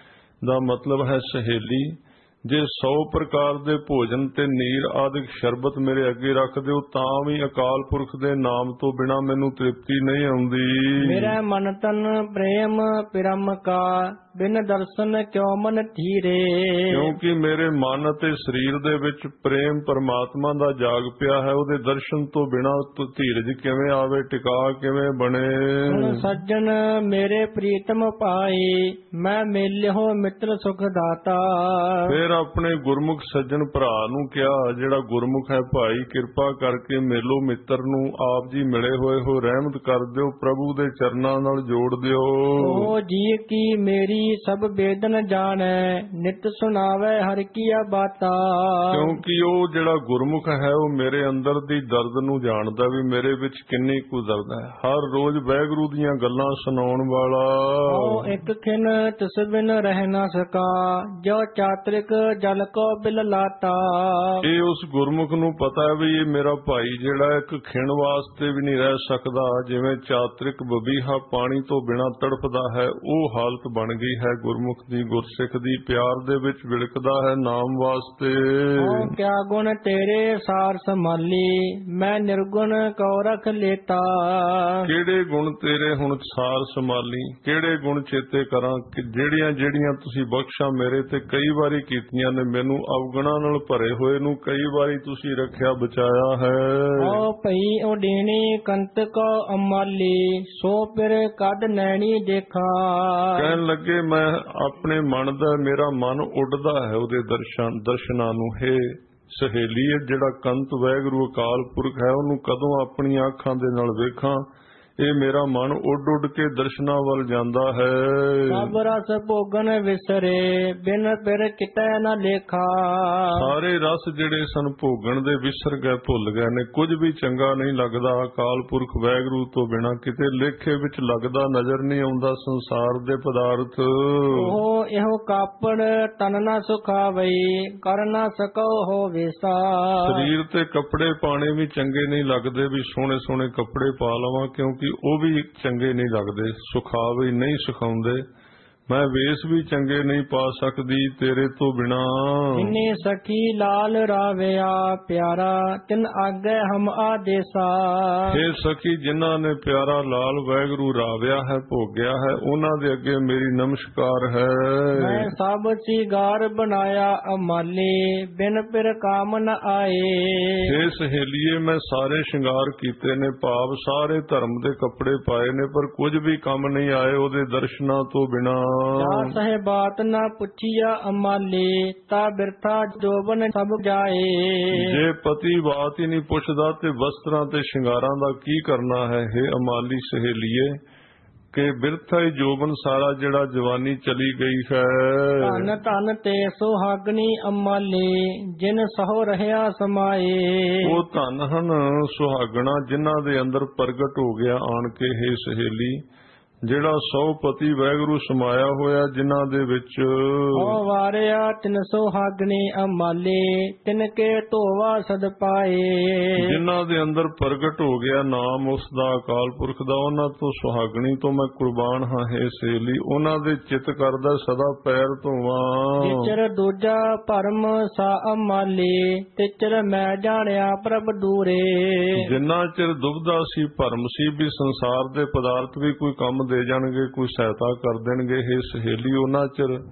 ਦਾ ਮਤਲਬ ਹੈ ਸਹੇਲੀ। ਜੇ 100 ਪ੍ਰਕਾਰ ਦੇ ਭੋਜਨ ਤੇ ਨੀਰ ਆਦਿਕ ਸ਼ਰਬਤ ਮੇਰੇ ਅੱਗੇ ਰੱਖ ਦਿਓ, ਤਾਂ ਵੀ ਅਕਾਲ ਪੁਰਖ ਦੇ ਨਾਮ ਤੋਂ ਬਿਨਾਂ ਮੈਨੂੰ ਤ੍ਰਿਪਤੀ ਨਹੀਂ ਆਉਂਦੀ। ਮੇਰਾ ਮਨ ਤਨ ਪ੍ਰੇਮ ਪਿਰਮ ਕਾ, ਬਿਨ ਦਰਸ਼ਨ ਕਿਉ ਮਨ ਧੀਰੇ। ਕਿਉਂਕਿ ਮੇਰੇ ਮਨ ਅਤੇ ਸਰੀਰ ਦੇ ਵਿੱਚ ਪ੍ਰੇਮ ਪਰਮਾਤਮਾ ਦਾ ਜਾਗ ਪਿਆ ਹੈ, ਉਹਦੇ ਦਰਸ਼ਨ ਤੋਂ ਬਿਨਾਂ ਧੀਰਜ ਕਿਵੇਂ ਆਵੇ, ਟਿਕਾ ਕਿਵੇਂ ਬਣੇ। ਹੁਣ ਸੱਜਣ ਮੇਰੇ ਪ੍ਰੀਤਮ ਪਾਏ, ਮੈਂ ਮੇਲਿਓ ਮਿੱਤਰ ਸੁਖ ਦਾਤਾ। ਫਿਰ ਆਪਣੇ ਗੁਰਮੁਖ ਸੱਜਣ ਭਰਾ ਨੂੰ ਕਿਹਾ, ਜਿਹੜਾ ਗੁਰਮੁਖ ਹੈ ਭਾਈ, ਕਿਰਪਾ ਕਰਕੇ ਮੇਲੋ ਮਿੱਤਰ ਨੂੰ, ਆਪ ਜੀ ਮਿਲੇ ਹੋਏ ਹੋ, ਰਹਿਮਤ ਕਰ ਦਿਓ, ਪ੍ਰਭੂ ਦੇ ਚਰਨਾਂ ਨਾਲ ਜੋੜ ਦਿਓ। ਓ ਜੀ ਕੀ ਮੇਰੀ ਸਭ ਬੇਦਨ ਜਾਣੈ, ਨਿਤ ਸੁਣਾਵੇ ਹਰ ਕੀਆ ਬਾਤਾ। ਕਿਉਂਕਿ ਉਹ ਜਿਹੜਾ ਗੁਰਮੁਖ ਹੈ ਉਹ ਮੇਰੇ ਅੰਦਰ ਦੀ ਦਰਦ ਨੂੰ ਜਾਣਦਾ, ਵੀ ਮੇਰੇ ਵਿੱਚ ਕਿੰਨੀ ਕੁ ਦਰਦ ਹੈ। ਹਰ ਰੋਜ਼ ਵਾਹਿਗੁਰੂ ਦੀਆਂ ਗੱਲਾਂ ਸੁਣਾਉਣ ਵਾਲਾ। ਓ ਇੱਕ ਖਿਨ ਤਿਸ ਬਿਨ ਰਹਿ ਨਾ ਸਕਾ, ਜੋ ਚਾਤ੍ਰਿਕ ਜਲ ਕੋ ਬਿਲ ਲਾਤਾ। ਇਹ ਉਸ ਗੁਰਮੁਖ ਨੂੰ ਪਤਾ ਹੈ ਵੀ ਇਹ ਮੇਰਾ ਭਾਈ ਜਿਹੜਾ ਇੱਕ ਖਿਣ ਵਾਸਤੇ ਵੀ ਨਹੀਂ ਰਹਿ ਸਕਦਾ, ਜਿਵੇਂ ਚਾਤ੍ਰਿਕ ਬਬੀਹਾ ਪਾਣੀ ਤੋਂ ਬਿਨਾਂ ਤੜਫਦਾ ਹੈ, ਉਹ ਹਾਲਤ ਬਣ ਗਈ ਹੈ ਗੁਰਮੁਖ ਦੀ, ਗੁਰਸਿੱਖ ਦੀ। ਪਿਆਰ ਦੇ ਵਿੱਚ ਵਿਲਕਦਾ ਹੈ ਨਾਮ ਵਾਸਤੇ। ਓ ਕਿਆ ਗੁਣ ਤੇਰੇ ਸਾਰ ਸੰਭਾਲੀ, ਮੈਂ ਨਿਰਗੁਣ ਕੋ ਰਖ ਲੇਤਾ। ਕਿਹੜੇ ਗੁਣ ਤੇਰੇ ਹੁਣ ਸਾਰ ਸੰਭਾਲੀ, ਕਿਹੜੇ ਗੁਣ ਚੇਤੇ ਕਰਾਂ, ਕਿ ਜਿਹੜੀਆਂ ਤੁਸੀਂ ਬਖਸ਼ਾਂ ਮੇਰੇ ਤੇ ਕਈ ਵਾਰੀ ਕੀਤੀਆਂ ਨੇ, ਮੈਨੂੰ ਅਵਗੁਣਾਂ ਨਾਲ ਭਰੇ ਹੋਏ ਨੂੰ ਕਈ ਵਾਰੀ ਤੁਸੀਂ ਰੱਖਿਆ ਬਚਾਇਆ ਹੈ। ਓ ਭਈ ਉਡੇਣੀ ਕੰਤ ਕੋ ਅਮਾਲੀ, ਸੋ ਫਿਰ ਕਦ ਨੈਣੀ ਦੇਖਾ। ਕਹਿਣ ਲੱਗੇ ਮੈਂ ਆਪਣੇ ਮਨ ਦਾ, ਮੇਰਾ ਮਨ ਉੱਡਦਾ ਹੈ ਉਹਦੇ ਦਰਸ਼ਨਾਂ ਨੂੰ। ਹੈ ਸਹੇਲੀ, ਜਿਹੜਾ ਕੰਤ ਵਾਹਿਗੁਰੂ ਅਕਾਲ ਪੁਰਖ ਹੈ, ਉਹਨੂੰ ਕਦੋਂ ਆਪਣੀਆਂ ਅੱਖਾਂ ਦੇ ਨਾਲ ਵੇਖਾਂ। ਇਹ ਮੇਰਾ ਮਨ ਉੱਡ ਉੱਡ ਕੇ ਦਰਸ਼ਨਾਂ ਵੱਲ ਜਾਂਦਾ ਹੈ। ਸਭ ਰਸ ਭੋਗਨ ਵਿਸਰੇ, ਬਿਨ ਫਿਰ ਕਿਤੈ ਨਾ ਲੇਖਾ। ਸਾਰੇ ਰਸ ਜਿਹੜੇ ਸਨ ਭੋਗਣ ਦੇ ਵਿਸਰ ਗਏ, ਭੁੱਲ ਗਏ ਨੇ। ਕੁਝ ਵੀ ਚੰਗਾ ਨਹੀਂ ਲੱਗਦਾ ਅਕਾਲ ਪੁਰਖ ਵਾਹਿਗੁਰੂ ਤੋਂ ਬਿਨਾਂ, ਕਿਤੇ ਲੇਖੇ ਵਿੱਚ ਲੱਗਦਾ ਨਜ਼ਰ ਨਹੀਂ ਆਉਂਦਾ ਸੰਸਾਰ ਦੇ ਪਦਾਰਥ। ਉਹ ਇਹੋ ਕਾਪੜ ਤਨ ਨਾ ਸੁਖਾਵਈ, ਕਰ ਨਾ ਸਕੋ ਹੋ ਵੇਸਾ। ਸਰੀਰ ਤੇ ਕੱਪੜੇ ਪਾਣੇ ਵੀ ਚੰਗੇ ਨਹੀਂ ਲੱਗਦੇ, ਵੀ ਸੋਹਣੇ ਸੋਹਣੇ ਕੱਪੜੇ ਪਾ ਲਵਾਂ, ਕਿਉਂਕਿ ਉਹ ਵੀ ਚੰਗੇ ਨਹੀਂ ਲੱਗਦੇ, ਸੁਖਾਵੇ ਨਹੀਂ ਸੁਖਾਉਂਦੇ। ਮੈਂ ਵੇਸ ਵੀ ਚੰਗੇ ਨਹੀਂ ਪਾ ਸਕਦੀ ਤੇਰੇ ਤੋਂ ਬਿਨਾ। ਜਿਨੇ ਸਖੀ ਲਾਲ ਰਾਵਿਆ ਪਿਆਰਾ, ਤਿਨ ਆਗੇ ਹਮ ਆਦੇਸਾ। हे ਸਖੀ, ਜਿਨ੍ਹਾਂ ਨੇ ਪਿਆਰਾ ਲਾਲ ਵਾਹਿਗੁਰੂ ਰਾਵਿਆ ਹੈ, ਭੋਗਿਆ ਹੈ, ਉਹਨਾਂ ਦੇ ਅੱਗੇ ਮੇਰੀ ਨਮਸਕਾਰ ਹੈ। ਮੈਂ ਸਭ ਸਿਗਾਰ ਬਣਾਇਆ ਅਮਾਲੇ, ਬਿਨ ਫਿਰ ਕਾਮ ਨ ਆਏ। हे ਸਹੇਲੀਏ, ਮੈਂ ਸਾਰੇ ਸ਼ਿੰਗਾਰ ਕੀਤੇ ਨੇ, ਭਾਵ ਸਾਰੇ ਧਰਮ ਦੇ ਕੱਪੜੇ ਪਾਏ ਨੇ, ਪਰ ਕੁਝ ਵੀ ਕੰਮ ਨਹੀਂ ਆਏ ਉਹਦੇ ਦਰਸ਼ਨਾਂ ਤੋਂ ਬਿਨਾ। ਜਾ ਸਹਿ ਬਾਤ ਨਾ ਪੁੱਛੀਆ ਅਮਾਲੇ, ਤਾ ਬਿਰਥਾ ਜੋਬਨ ਸਭ ਜਾਏ। ਜੇ ਪਤੀ ਬਾਤ ਹੀ ਨਹੀਂ ਪੁੱਛਦਾ ਤੇ ਵਸਤਰਾਂ ਤੇ ਸ਼ਿੰਗਾਰਾਂ ਦਾ ਕੀ ਕਰਨਾ ਹੈ। हे ਅਮਾਲੀ ਸਹੇਲੀਏ, ਕਿ ਬਿਰਥਾ ਹੀ ਜੋਬਨ ਸਾਰਾ ਜਿਹੜਾ ਜਵਾਨੀ ਚਲੀ ਗਈ ਹੈ। ਧਨ ਧਨ ਤੇ ਸੁਹਾਗਣੀ ਅਮਾਲੇ, ਜਿਨ ਸਹੁ ਰਹਿਆ ਸਮਾਏ। ਉਹ ਧਨ ਹਨ ਸੁਹਾਗਣਾ, ਜਿਨ੍ਹਾਂ ਦੇ ਅੰਦਰ ਪ੍ਰਗਟ ਹੋ ਗਿਆ ਆਣ ਕੇ। हे ਸਹੇਲੀ, ਜਿਹੜਾ 100 ਪਤੀ ਵਾਹਿਗੁਰੂ ਸਮਾਇਆ ਹੋਇਆ ਜਿਨ੍ਹਾਂ ਦੇ ਵਿੱਚ। ਉਹ ਵਾਰਿਆ ਤਿਨ ਸੁਹਾਗਣੀ ਅਮਾਲੇ, ਤਿਨ ਕੇ ਧੋਵਾ ਸਦ ਪਾਏ। ਜਿਨ੍ਹਾਂ ਦੇ ਅੰਦਰ ਪ੍ਰਗਟ ਹੋ ਗਿਆ ਨਾਮ ਉਸ ਦਾ, ਅਕਾਲ ਪੁਰਖ ਦਾ, ਉਹਨਾਂ ਤੋਂ ਸੁਹਾਗਣੀ ਤੋਂ ਮੈਂ ਕੁਰਬਾਨ ਹਾਂ। ਹੈ ਸਹੇਲੀ, ਉਹਨਾਂ ਦੇ ਚਿੱਤ ਕਰਦਾ ਸਦਾ ਪੈਰ ਧੋਵਾਂ। ਜਿਚਰ ਦੂਜਾ ਭਰਮ ਸਾ ਅਮਾਲੇ, ਤਿਚਰ ਮੈਂ ਜਾਣਿਆ ਪ੍ਰਭ ਦੂਰੇ। ਜਿੰਨਾ ਚਿਰ ਦੁਬਦਾ ਸੀ, ਭਰਮ ਸੀ ਵੀ ਸੰਸਾਰ ਦੇ ਪਦਾਰਥ ਵੀ ਕੋਈ ਕੰਮ ਦੇ ਜਾਣਗੇ, ਕੋਈ ਸਹਾਇਤਾ ਕਰ ਦੇਣਗੇ। हे ਸਹੇਲੀ, ਉਹਨਾਂ ਚਿਰ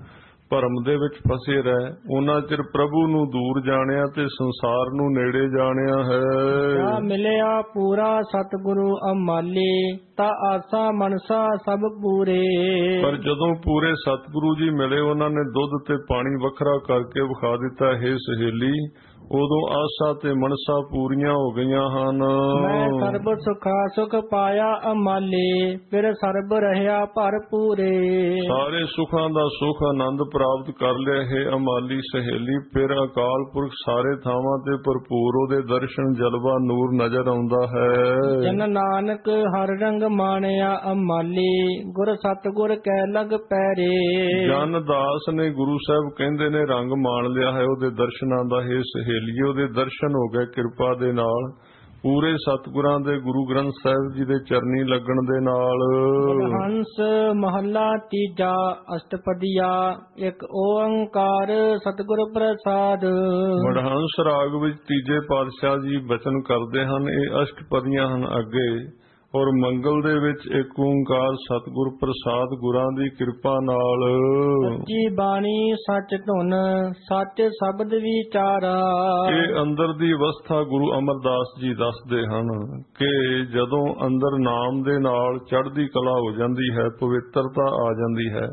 ਭਰਮ ਦੇ ਵਿੱਚ ਫਸੇ ਰਹਿ, ਉਹਨਾਂ ਚਿਰ ਪ੍ਰਭੂ ਨੂੰ ਦੂਰ ਜਾਣਿਆ ਤੇ ਸੰਸਾਰ ਨੂੰ ਨੇੜੇ ਜਾਣਿਆ ਜਾ ਹੈ। ਮਿਲਿਆ ਪੂਰਾ ਸਤਿਗੁਰੂ ਅਮਾਲੀ, ਤਾ ਆਸਾ ਮਨਸਾ ਸਭ ਪੂਰੇ। ਪਰ ਜਦੋਂ ਪੂਰੇ ਸਤਿਗੁਰੂ ਜੀ ਮਿਲੇ, ਉਹਨਾਂ ਨੇ ਦੁੱਧ ਤੇ ਪਾਣੀ ਵੱਖਰਾ ਕਰਕੇ ਵਿਖਾ ਦਿੱਤਾ, ਹੇ ਸਹੇਲੀ ਉਦੋਂ ਆਸਾ ਤੇ ਮਨਸਾ ਪੂਰੀਆਂ ਹੋ ਗਈਆਂ ਹਨ। ਮੈਂ ਸਰਬ ਸੁਖਾ ਸੁਖ ਪਾਇਆ ਅਮਾਲੇ, ਫਿਰ ਸਰਬ ਰਹਿਆ ਭਰਪੂਰੇ। ਸਾਰੇ ਸੁਖਾਂ ਦਾ ਸੁਖ ਆਨੰਦ ਪ੍ਰਾਪਤ ਕਰ ਲਿਆ ਹੈ ਅਮਾਲੀ ਸਹੇਲੀ, ਫਿਰ ਅਕਾਲ ਪੁਰਖ ਸਾਰੇ ਥਾਵਾਂ ਤੇ ਭਰਪੂਰ ਉਹਦੇ ਦਰਸ਼ਨ ਜਲਵਾ ਨੂਰ ਨਜ਼ਰ ਆਉਂਦਾ ਹੈ। ਜਨ ਨਾਨਕ ਹਰ ਰੰਗ ਮਾਣਿਆ ਅਮਾਲੀ, ਗੁਰ ਸਤਿਗੁਰ ਕੈ ਲਗ ਪੈਰੇ। ਜਨ ਦਾਸ ਨੇ ਗੁਰੂ ਸਾਹਿਬ ਕਹਿੰਦੇ ਨੇ ਰੰਗ ਮਾਣ ਲਿਆ ਹੈ ਉਹਦੇ ਦਰਸ਼ਨਾਂ ਦਾ, ਹੈ ਸਹੇਲੀ ਉਹਦੇ ਦਰਸ਼ਨ ਹੋ ਗਏ ਕਿਰਪਾ ਦੇ ਨਾਲ, ਪੂਰੇ ਸਤਿਗੁਰਾਂ ਦੇ ਗੁਰੂ ਗ੍ਰੰਥ ਸਾਹਿਬ ਜੀ ਦੇ ਚਰਨੀ ਲੱਗਣ ਦੇ ਨਾਲ। ਹੰਸ ਮਹੱਲਾ ਤੀਜਾ ਅਸ਼ਟਪਦੀਆ, ਇੱਕ ਓੰਕਾਰ ਸਤਿਗੁਰ ਪ੍ਰਸਾਦ। ਵਡਹੰਸ ਰਾਗ ਵਿੱਚ ਤੀਜੇ ਪਾਤਸ਼ਾਹ ਜੀ ਬਚਨ ਕਰਦੇ ਹਨ, ਇਹ ਅਸ਼ਟਪਦੀਆਂ ਹਨ ਅੱਗੇ, ਔਰ ਮੰਗਲ ਦੇ ਵਿੱਚ ਇੱਕ ਓੰਕਾਰ ਸਤਿਗੁਰ ਪ੍ਰਸਾਦ ਗੁਰਾਂ ਦੀ ਕਿਰਪਾ ਨਾਲ। ਸੱਚੀ ਬਾਣੀ ਸੱਚ ਧੁਨ, ਸੱਚ ਸ਼ਬਦ ਵਿਚਾਰਾ। ਇਹ ਅੰਦਰ ਦੀ ਅਵਸਥਾ ਗੁਰੂ ਅਮਰਦਾਸ ਜੀ ਦੱਸਦੇ ਹਨ ਕਿ ਜਦੋਂ ਅੰਦਰ ਨਾਮ ਦੇ ਨਾਲ ਚੜ੍ਹਦੀ ਕਲਾ ਹੋ ਜਾਂਦੀ ਹੈ, ਪਵਿੱਤਰਤਾ ਆ ਜਾਂਦੀ ਹੈ,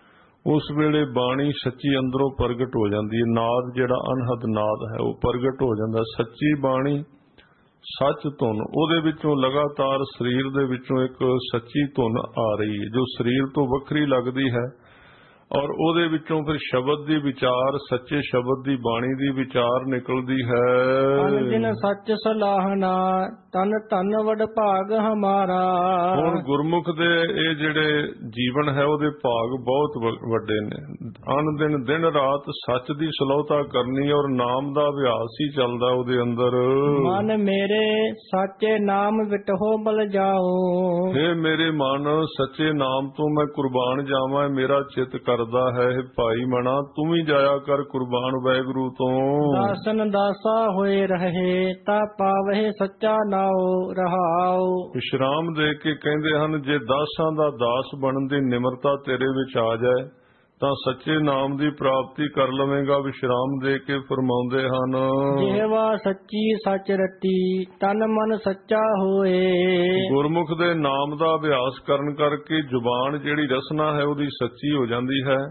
ਉਸ ਵੇਲੇ ਬਾਣੀ ਸੱਚੀ ਅੰਦਰੋਂ ਪ੍ਰਗਟ ਹੋ ਜਾਂਦੀ ਹੈ। ਨਾਦ ਜਿਹੜਾ ਅਨਹਦ ਨਾਦ ਹੈ ਉਹ ਪ੍ਰਗਟ ਹੋ ਜਾਂਦਾ। ਸੱਚੀ ਬਾਣੀ ਸੱਚ ਧੁਨ, ਉਹਦੇ ਵਿੱਚੋਂ ਲਗਾਤਾਰ ਸਰੀਰ ਦੇ ਵਿੱਚੋਂ ਇੱਕ ਸੱਚੀ ਧੁਨ ਆ ਰਹੀ ਹੈ ਜੋ ਸਰੀਰ ਤੋਂ ਵੱਖਰੀ ਲੱਗਦੀ ਹੈ, ਔਰ ਉਹਦੇ ਵਿੱਚੋਂ ਫਿਰ ਸ਼ਬਦ ਦੀ ਵਿਚਾਰ, ਸੱਚੇ ਸ਼ਬਦ ਦੀ ਬਾਣੀ ਦੀ ਵਿਚਾਰ ਨਿਕਲਦੀ ਹੈ। ਤਨ ਦਿਨ ਸੱਚ ਸਲਾਹਨਾ, ਤਨ ਧਨ ਵਡ ਭਾਗ ਹਮਾਰਾ। ਹੁਣ ਗੁਰਮੁਖ ਦੇ ਇਹ ਜਿਹੜੇ ਜੀਵਨ ਹੈ ਉਹਦੇ ਭਾਗ ਬਹੁਤ ਵੱਡੇ ਨੇ। ਅਨ ਦਿਨ ਦਿਨ ਰਾਤ ਸੱਚ ਦੀ ਸਲਾਹਤਾ ਕਰਨੀ, ਔਰ ਨਾਮ ਦਾ ਅਭਿਆਸ ਹੀ ਚੱਲਦਾ ਉਹਦੇ ਅੰਦਰ। ਮਨ ਮੇਰੇ ਸਾਚੇ ਨਾਮ ਵਿਟਹੋ ਬਲ ਜਾਓ। ਹੇ ਮੇਰੇ ਮਨ, ਸੱਚੇ ਨਾਮ ਤੋਂ ਮੈਂ ਕੁਰਬਾਨ ਜਾਵਾਂ, ਮੇਰਾ ਚਿੱਤ ਕਰਦਾ ਹੈ। ਭਾਈ ਮਣਾ ਤੂੰ ਵੀ ਜਾਇਆ ਕਰ ਕੁਰਬਾਨ ਵਾਹਿਗੁਰੂ ਤੋਂ। ਦਾਸਨ ਦਾਸਾ ਹੋਏ ਰਹੇ, ਤਾ ਪਾਵਹਿ ਸੱਚਾ ਨਾਉ ਰਹਾਉ। ਵਿਸ਼ਰਾਮ ਦੇ ਕੇ ਕਹਿੰਦੇ ਹਨ, ਜੇ ਦਾਸਾਂ ਦਾ ਦਾਸ ਬਣਨ ਦੀ ਨਿਮਰਤਾ ਤੇਰੇ ਵਿੱਚ ਆ ਜਾਏ ਤਾਂ ਸੱਚੇ ਨਾਮ ਦੀ ਪ੍ਰਾਪਤੀ ਕਰ ਲਵੇਂਗਾ। ਵਿਸ਼ਰਾਮ ਦੇ ਕੇ ਫਰਮਾਉਂਦੇ ਹਨ, ਜਿਹਵਾ ਸੱਚੀ ਸੱਚ ਰਤੀ, ਤਨ ਮਨ ਸੱਚਾ ਹੋਏ। ਗੁਰਮੁਖ ਦੇ ਨਾਮ ਦਾ ਅਭਿਆਸ ਕਰਨ ਕਰਕੇ ਜ਼ੁਬਾਨ ਜਿਹੜੀ ਰਸਨਾ ਹੈ ਉਹਦੀ ਸੱਚੀ ਹੋ ਜਾਂਦੀ ਹੈ,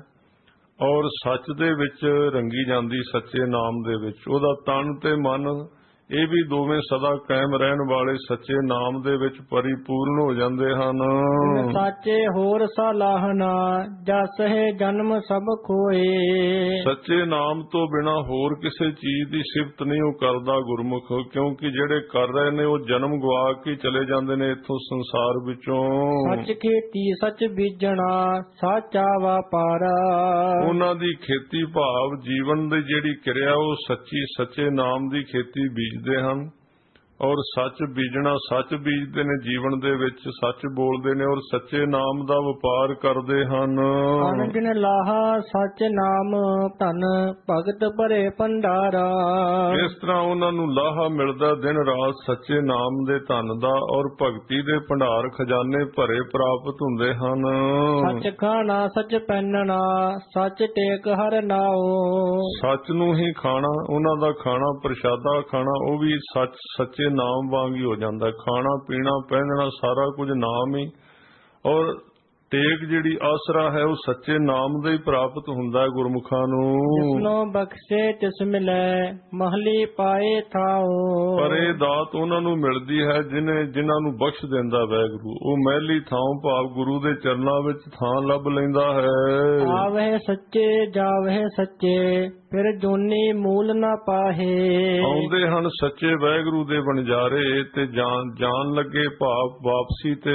ਔਰ ਸੱਚ ਦੇ ਵਿੱਚ ਰੰਗੀ ਜਾਂਦੀ, ਸੱਚੇ ਨਾਮ ਦੇ ਵਿੱਚ। ਉਹਦਾ ਤਨ ਤੇ ਮਨ ਇਹ ਵੀ ਦੋਵੇਂ ਸਦਾ ਕਾਇਮ ਰਹਿਣ ਵਾਲੇ ਸੱਚੇ ਨਾਮ ਦੇ ਵਿੱਚ ਪਰਿਪੂਰਨ ਹੋ ਜਾਂਦੇ ਹਨ। ਸਾਚੇ ਹੋਰ ਸਲਾਹਨਾ, ਜਸ ਹੈ ਜਨਮ ਸਭ ਖੋਏ। ਸੱਚੇ ਨਾਮ ਤੋਂ ਬਿਨਾ ਹੋਰ ਕਿਸੇ ਚੀਜ਼ ਦੀ ਸਿਫਤ ਨਹੀਂ ਉਹ ਕਰਦਾ ਗੁਰਮੁਖ, ਕਿਉਂਕਿ ਜਿਹੜੇ ਕਰ ਰਹੇ ਨੇ ਉਹ ਜਨਮ ਗਵਾ ਕੇ ਚਲੇ ਜਾਂਦੇ ਨੇ ਇੱਥੋਂ ਸੰਸਾਰ ਵਿੱਚੋਂ। ਸੱਚ ਖੇਤੀ ਸੱਚ ਬੀਜਣਾ, ਸਾਚਾ ਵਪਾਰਾ। ਉਹਨਾਂ ਦੀ ਖੇਤੀ ਭਾਵ ਜੀਵਨ ਦੀ ਜਿਹੜੀ ਕਿਰਿਆ ਉਹ ਸੱਚੀ ਸੱਚੇ ਨਾਮ ਦੀ ਖੇਤੀ ਬੀਜਦੇ ਹਨ, ਔਰ ਸੱਚ ਬੀਜਣਾ, ਸੱਚ ਬੀਜਦੇ ਨੇ ਜੀਵਨ ਦੇ ਵਿੱਚ, ਸੱਚ ਬੋਲਦੇ ਨੇ ਔਰ ਸੱਚੇ ਨਾਮ ਦਾ ਵਪਾਰ ਕਰਦੇ ਹਨ। ਅਨੰਦਨ ਲਾਹਾ ਸੱਚ ਨਾਮ ਧਨ, ਭਗਤ ਭਰੇ ਭੰਡਾਰਾ। ਇਸ ਤਰ੍ਹਾਂ ਉਹਨਾਂ ਨੂੰ ਲਾਹਾ ਮਿਲਦਾ ਦਿਨ ਰਾਤ ਸੱਚੇ ਨਾਮ ਦੇ ਧਨ ਦਾ, ਔਰ ਭਗਤੀ ਦੇ ਭੰਡਾਰ ਖਜ਼ਾਨੇ ਭਰੇ ਪ੍ਰਾਪਤ ਹੁੰਦੇ ਹਨ। ਸੱਚ ਖਾਣਾ ਸੱਚ ਪਹਿਨਣਾ, ਸੱਚ ਟੇਕ ਹਰ ਨਾਉ। ਸੱਚ ਨੂੰ ਹੀ ਖਾਣਾ, ਉਹਨਾਂ ਦਾ ਖਾਣਾ ਪ੍ਰਸ਼ਾਦਾ ਖਾਣਾ ਉਹ ਵੀ ਸੱਚੇ ਨਾਮ ਵਾਂਗ ਹੀ ਹੋ ਜਾਂਦਾ। ਖਾਣਾ ਪੀਣਾ ਪਹਿਨਣਾ ਸਾਰਾ ਕੁਝ ਨਾਮ ਹੀ, ਔਰ ਟੇਕ ਜਿਹੜੀ ਆਸਰਾ ਹੈ ਉਹ ਸੱਚੇ ਨਾਮ ਦਾ ਹੀ ਪ੍ਰਾਪਤ ਹੁੰਦਾ ਹੈ ਗੁਰਮੁਖਾਂ ਨੂੰ। ਜਿਸਨੋ ਬਖਸ਼ੇ ਤਿਸ ਮਿਲੈ, ਮਹਲੀ ਪਾਏ ਥਾਉ। ਪਰ ਇਹ ਦਾਤ ਉਹਨਾਂ ਨੂੰ ਮਿਲਦੀ ਹੈ ਜਿਨ੍ਹਾਂ ਨੂੰ ਬਖਸ਼ ਦਿੰਦਾ ਵਾਹਿਗੁਰੂ। ਉਹ ਮਹਿਲੀ ਥਾਂ ਭਾਵ ਗੁਰੂ ਦੇ ਚਰਨਾਂ ਵਿੱਚ ਥਾਂ ਲੱਭ ਲੈਂਦਾ ਹੈ। ਆਵਹਿ ਸੱਚੇ ਜਾਵਹਿ ਸੱਚੇ, ਫਿਰ ਜੋਨੀ ਮੂਲ ਨਾ ਪਾਹੇ। ਆਉਂਦੇ ਹਨ ਸੱਚੇ ਵਾਹਿਗੁਰੂ ਦੇ ਵਣਜਾਰੇ, ਤੇ ਜਾਣ ਲੱਗੇ ਭਾਵ ਵਾਪਸੀ ਤੇ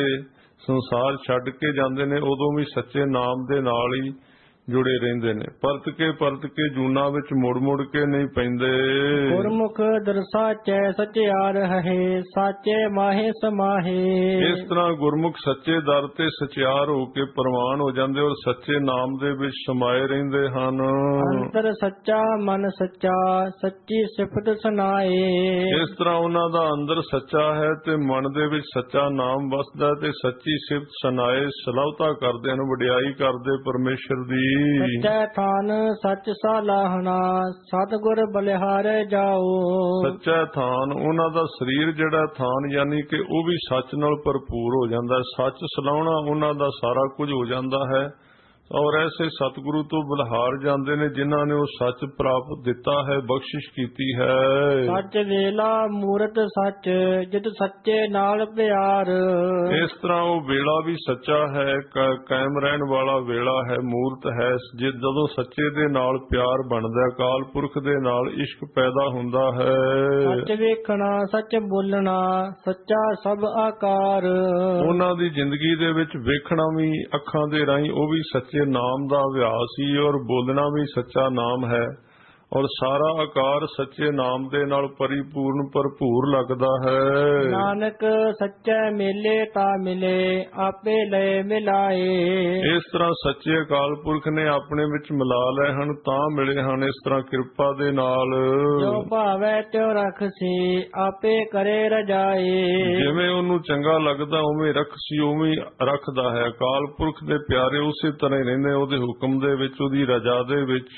ਸੰਸਾਰ ਛੱਡ ਕੇ ਜਾਂਦੇ ਨੇ, ਉਦੋਂ ਵੀ ਸੱਚੇ ਨਾਮ ਦੇ ਨਾਲ ਹੀ ਜੁੜੇ ਰਹਿੰਦੇ ਨੇ। ਪਰਤ ਕੇ ਜੂਨਾ ਵਿੱਚ ਮੁੜ ਕੇ ਨਹੀਂ ਪੈਂਦੇ। ਗੁਰਮੁਖ ਦਰਸਾ ਚੈ ਸਚਿਆਰ ਹੈ, ਸਾਚੇ ਮਾਹੇ ਸਮਾਹੇ। ਇਸ ਤਰ੍ਹਾਂ ਗੁਰਮੁਖ ਸੱਚੇ ਦਰ ਤੇ ਸਚਿਆਰ ਹੋ ਕੇ ਪ੍ਰਵਾਨ ਹੋ ਜਾਂਦੇ, ਔਰ ਸੱਚੇ ਨਾਮ ਦੇ ਵਿੱਚ ਸਮਾਏ ਰਹਿੰਦੇ ਹਨ। ਅੰਤਰ ਸੱਚਾ ਮਨ ਸੱਚਾ, ਸੱਚੀ ਸਿਫਤ ਸੁਨਾਏ। ਇਸ ਤਰ੍ਹਾਂ ਉਹਨਾਂ ਦਾ ਅੰਦਰ ਸੱਚਾ ਹੈ ਤੇ ਮਨ ਦੇ ਵਿੱਚ ਸੱਚਾ ਨਾਮ ਵਸਦਾ, ਤੇ ਸੱਚੀ ਸਿਫਤ ਸੁਨਾਏ, ਸਲਾਹਤਾ ਕਰਦੇ ਹਨ, ਵਡਿਆਈ ਕਰਦੇ ਪਰਮੇਸ਼ਰ ਦੀ। ਸੱਚੈ ਥਾਨ ਸੱਚ ਸਲਾਹਣਾ ਸਤਿਗੁਰ ਬਲਿਹਾਰੇ ਜਾਓ। ਸੱਚਾ ਥਾਨ, ਉਹਨਾਂ ਦਾ ਸਰੀਰ ਜਿਹੜਾ ਥਾਨ ਯਾਨੀ ਕਿ ਉਹ ਵੀ ਸੱਚ ਨਾਲ ਭਰਪੂਰ ਹੋ ਜਾਂਦਾ ਹੈ। ਸੱਚ ਸਲਾਹੁਣਾ ਉਹਨਾਂ ਦਾ ਸਾਰਾ ਕੁਝ ਹੋ ਜਾਂਦਾ ਹੈ। ਔਰ ਐਸੇ ਸਤਿਗੁਰੂ ਤੋਂ ਬਲਿਹਾਰ ਜਾਂਦੇ ਨੇ ਜਿਨ੍ਹਾਂ ਨੇ ਉਹ ਸੱਚ ਪ੍ਰਾਪਤ ਦਿੱਤਾ ਹੈ, ਬਖਸ਼ਿਸ਼ ਕੀਤੀ ਹੈ। ਸੱਚ ਵੇਲਾ ਮੂਰਤ ਸੱਚ ਜਿਤ ਸੱਚੇ ਨਾਲ ਪਿਆਰ। ਇਸ ਤਰ੍ਹਾਂ ਉਹ ਵੇਲਾ ਵੀ ਸੱਚਾ ਹੈ, ਕਾਇਮ ਰਹਿਣ ਵਾਲਾ ਵੇਲਾ ਹੈ, ਮੂਰਤ ਹੈ। ਜਦੋਂ ਸੱਚੇ ਦੇ ਨਾਲ ਪਿਆਰ ਬਣਦਾ, ਅਕਾਲ ਪੁਰਖ ਦੇ ਨਾਲ ਇਸ਼ਕ ਪੈਦਾ ਹੁੰਦਾ ਹੈ। ਸੱਚ ਵੇਖਣਾ ਸੱਚ ਬੋਲਣਾ ਸੱਚਾ ਸਭ ਆਕਾਰ। ਉਹਨਾਂ ਦੀ ਜ਼ਿੰਦਗੀ ਦੇ ਵਿੱਚ ਵੇਖਣਾ ਵੀ ਅੱਖਾਂ ਦੇ ਰਾਹੀਂ ਉਹ ਵੀ ਸੱਚੇ ਨਾਮ ਦਾ ਅਭਿਆਸ ਹੀ, ਔਰ ਬੋਲਣਾ ਵੀ ਸੱਚਾ ਨਾਮ ਹੈ, ਔਰ ਸਾਰਾ ਆਕਾਰ ਸੱਚੇ ਨਾਮ ਦੇ ਨਾਲ ਪਰਿਪੂਰਨ ਭਰਪੂਰ ਲੱਗਦਾ ਹੈ। ਨਾਨਕ ਸੱਚੇ ਮੇਲੇ ਤਾ ਮਿਲੇ ਆਪੇ ਲਏ ਮਿਲਾਏ। ਇਸ ਤਰ੍ਹਾਂ ਸੱਚੇ ਅਕਾਲ ਪੁਰਖ ਨੇ ਆਪਣੇ ਵਿੱਚ ਮਿਲਾ ਲਏ ਹਨ ਤਾਂ ਮਿਲੇ ਹਨ। ਇਸ ਤਰ੍ਹਾਂ ਕਿਰਪਾ ਦੇ ਨਾਲ ਜੋ ਭਾਵੈ ਤਿਉ ਰਖਸੀ ਆਪੇ ਕਰੇ ਰਜਾਏ। ਜਿਵੇਂ ਉਹਨੂੰ ਚੰਗਾ ਲੱਗਦਾ ਉਵੇਂ ਰਖਸੀ ਉਵੇਂ ਰੱਖਦਾ ਹੈ। ਅਕਾਲ ਪੁਰਖ ਦੇ ਪਿਆਰੇ ਉਸੇ ਤਰ੍ਹਾਂ ਹੀ ਰਹਿੰਦੇ, ਉਹਦੇ ਹੁਕਮ ਦੇ ਵਿੱਚ, ਉਹਦੀ ਰਜਾ ਦੇ ਵਿੱਚ।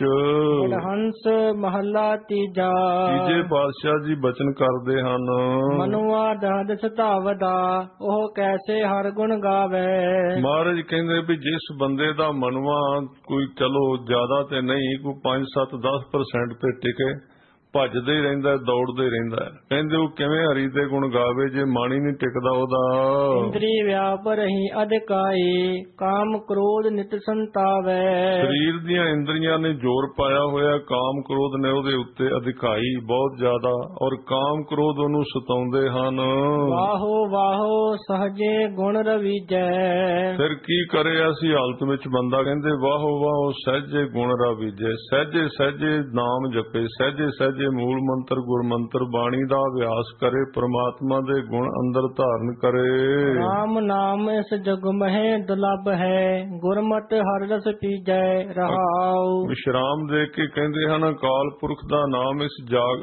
ਹੰਸ ਮਹੱਲਾ ਤੀਜਾ। ਤੀਜੇ ਪਾਤਸ਼ਾਹ ਜੀ ਬਚਨ ਕਰਦੇ ਹਨ। ਮਨੁਆ ਦਹਦ ਸਤਾਵਦਾ ਉਹ ਕੈਸੇ ਹਰ ਗੁਣ ਗਾਵੇ। ਮਹਾਰਾਜ ਕਹਿੰਦੇ ਵੀ ਜਿਸ ਬੰਦੇ ਦਾ ਮਨਵਾ ਕੋਈ ਚਲੋ ਜ਼ਿਆਦਾ ਤੇ ਨਹੀਂ, ਕੋਈ 5, 7, 10% ਤੇ ਟਿਕੇ, ਭੱਜਦੇ ਹੀ ਰਹਿੰਦਾ, ਦੌੜਦੇ ਰਹਿੰਦਾ, ਕਹਿੰਦੇ ਉਹ ਕਿਵੇਂ ਹਰੀ ਦੇ ਗੁਣ ਗਾਵੇ ਜੇ ਮਨ ਹੀ ਨਹੀਂ ਟਿਕਦਾ ਉਹਦਾ। ਇੰਦਰੀ ਵਿਆਪ ਰਹੀ ਅਧਿਕਾਈ ਕਾਮ ਕ੍ਰੋਧ ਨਿਤ ਸੰਤਾਵੈ। ਸਰੀਰ ਦੀਆਂ ਇੰਦਰੀਆਂ ਨੇ ਜ਼ੋਰ ਪਾਇਆ ਹੋਇਆ, ਕਾਮ ਕ੍ਰੋਧ ਨੇ ਉਹਦੇ ਉੱਤੇ ਅਧਿਕਾਈ ਬਹੁਤ ਜ਼ਿਆਦਾ, ਔਰ ਕਾਮ ਕ੍ਰੋਧ ਉਹਨੂੰ ਸਤਾਉਂਦੇ ਹਨ। ਵਾਹੋ ਵਾਹੋ ਸਹਜੇ ਗੁਣ ਰਵੀਜੈ। ਫਿਰ ਕੀ ਕਰੇ ਐਸੀ ਹਾਲਤ ਵਿੱਚ ਬੰਦਾ, ਕਹਿੰਦੇ ਵਾਹੋ ਵਾਹੋ ਸਹਿਜੇ ਗੁਣ ਰਵੀਜੈ। ਸਹਿਜੇ ਸਹਿਜੇ ਨਾਮ ਜਪੇ, ਸਹਿਜੇ ਸਹਿਜੇ ਮੂਲ ਮੰਤਰ ਗੁਰਮੰਤਰ ਬਾਣੀ ਦਾ ਅਭਿਆਸ ਕਰੇ, ਪ੍ਰਮਾਤਮਾ ਦੇ ਗੁਣ ਅੰਦਰ ਧਾਰਨ ਕਰੇ। ਰਾਮ ਨਾਮ ਇਸ ਜਗ ਮਹਿ ਦੁਲਭ ਹੈ ਗੁਰਮਤਿ ਹਰਿ ਰਸ ਪੀਜੈ ਰਹਾਉ। ਵਿਸ਼ਰਾਮ ਦੇ ਕੇ ਕਹਿੰਦੇ ਹਨ ਅਕਾਲ ਪੁਰਖ ਦਾ ਨਾਮ ਇਸ